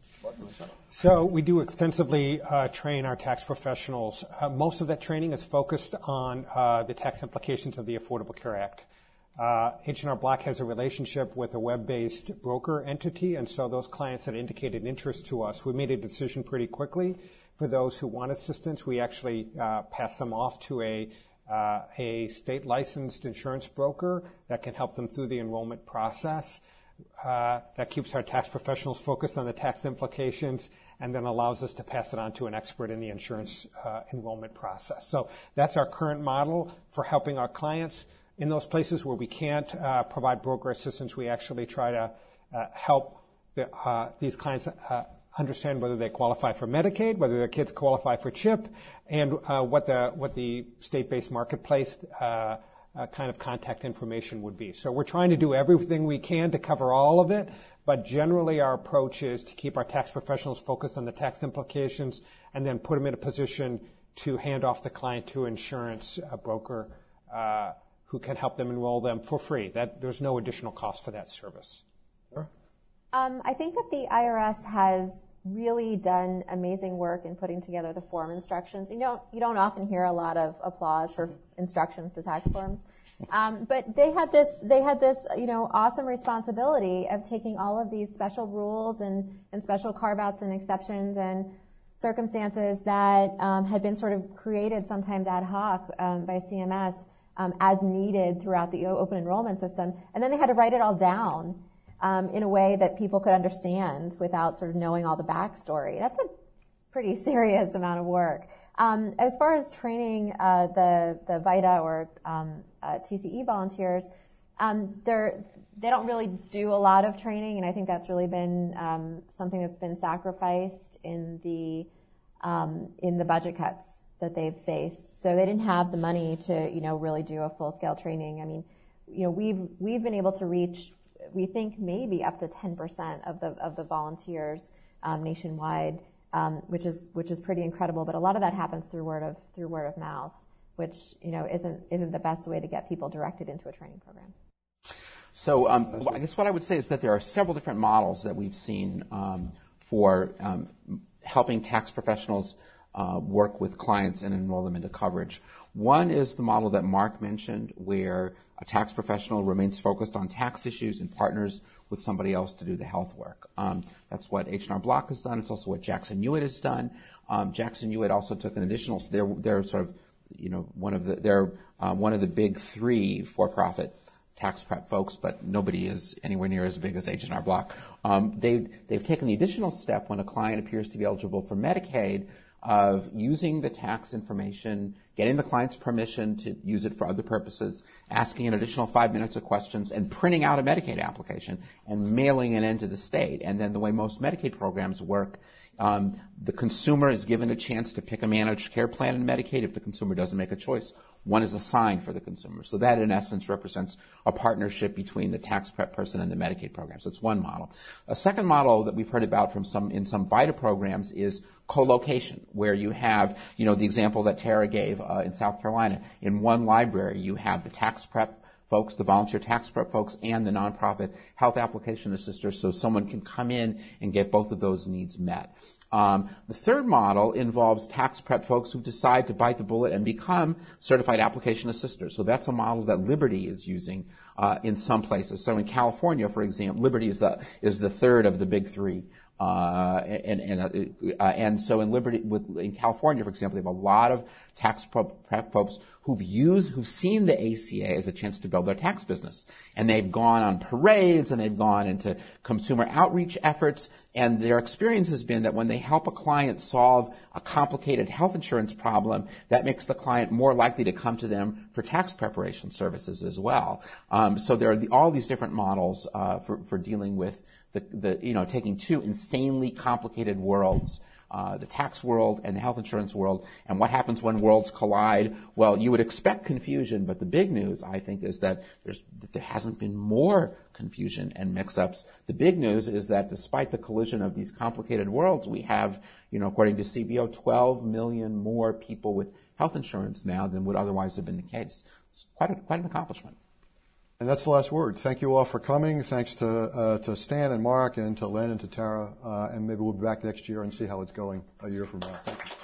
So we do extensively uh, train our tax professionals. Uh, most of that training is focused on uh, the tax implications of the Affordable Care Act. Uh, H and R Block has a relationship with a web-based broker entity, and so those clients that indicated interest to us, we made a decision pretty quickly. For those who want assistance, we actually uh, pass them off to a Uh, a state-licensed insurance broker that can help them through the enrollment process. Uh, that keeps our tax professionals focused on the tax implications and then allows us to pass it on to an expert in the insurance uh, enrollment process. So that's our current model for helping our clients. In those places where we can't uh, provide broker assistance, we actually try to uh, help the, uh, these clients uh, understand whether they qualify for Medicaid, whether their kids qualify for CHIP, and uh, what the what the state-based marketplace uh, uh, kind of contact information would be. So we're trying to do everything we can to cover all of it, but generally our approach is to keep our tax professionals focused on the tax implications and then put them in a position to hand off the client to an insurance uh, broker uh, who can help them enroll them for free. That there's no additional cost for that service. Um, I think that the I R S has really done amazing work in putting together the form instructions. You don't you don't often hear a lot of applause for instructions to tax forms, um, but they had this they had this you know awesome responsibility of taking all of these special rules and and special carve outs and exceptions and circumstances that um, had been sort of created sometimes ad hoc um, by C M S um, as needed throughout the open enrollment system, and then they had to write it all down Um, in a way that people could understand without sort of knowing all the backstory. That's a pretty serious amount of work. Um, as far as training uh, the the VITA or um, uh, T C E volunteers, um, they're they don't really do a lot of training, and I think that's really been um, something that's been sacrificed in the um, in the budget cuts that they've faced. So they didn't have the money to you know really do a full scale training. I mean, you know we've we've been able to reach, we think maybe up to ten percent of the of the volunteers um, nationwide, um, which is which is pretty incredible. But a lot of that happens through word of through word of mouth, which you know isn't isn't the best way to get people directed into a training program. So um, well, I guess what I would say is that there are several different models that we've seen um, for um, helping tax professionals uh, work with clients and enroll them into coverage. One is the model that Mark mentioned, where a tax professional remains focused on tax issues and partners with somebody else to do the health work. Um, that's what H and R Block has done. It's also what Jackson Hewitt has done. Um, Jackson Hewitt also took an additional. They're they're sort of, you know, one of the they're uh, one of the big three for-profit tax prep folks, but nobody is anywhere near as big as H and R Block. Um, they've they've taken the additional step when a client appears to be eligible for Medicaid of using the tax information, getting the client's permission to use it for other purposes, asking an additional five minutes of questions, and printing out a Medicaid application and mailing it into the state. And then the way most Medicaid programs work, um, the consumer is given a chance to pick a managed care plan in Medicaid. If the consumer doesn't make a choice, one is assigned for the consumer. So that, in essence, represents a partnership between the tax prep person and the Medicaid program. So it's one model. A second model that we've heard about from some in some VITA programs is co-location, where you have, you know, the example that Tara gave uh, in South Carolina. In one library, you have the tax prep folks, the volunteer tax prep folks, and the nonprofit health application assisters, so someone can come in and get both of those needs met. Um, the third model involves tax prep folks who decide to bite the bullet and become certified application assisters. So that's a model that Liberty is using uh, in some places. So in California, for example, Liberty is the is the third of the big three Uh, and, and, uh, and so in Liberty, with, in California, for example, they have a lot of tax prep folks who've used, who've seen the A C A as a chance to build their tax business. And they've gone on parades and they've gone into consumer outreach efforts. And their experience has been that when they help a client solve a complicated health insurance problem, that makes the client more likely to come to them for tax preparation services as well. Um, so there are the, all these different models, uh, for, for dealing with The, the, you know, taking two insanely complicated worlds, uh, the tax world and the health insurance world, and what happens when worlds collide. Well, you would expect confusion, but the big news, I think, is that there's, that there hasn't been more confusion and mix-ups. The big news is that despite the collision of these complicated worlds, we have, you know, according to C B O, twelve million more people with health insurance now than would otherwise have been the case. It's quite a, quite an accomplishment. And that's the last word. Thank you all for coming. Thanks to uh, to Stan and Mark and to Len and to Tara. Uh, and maybe we'll be back next year and see how it's going a year from now. Thank you.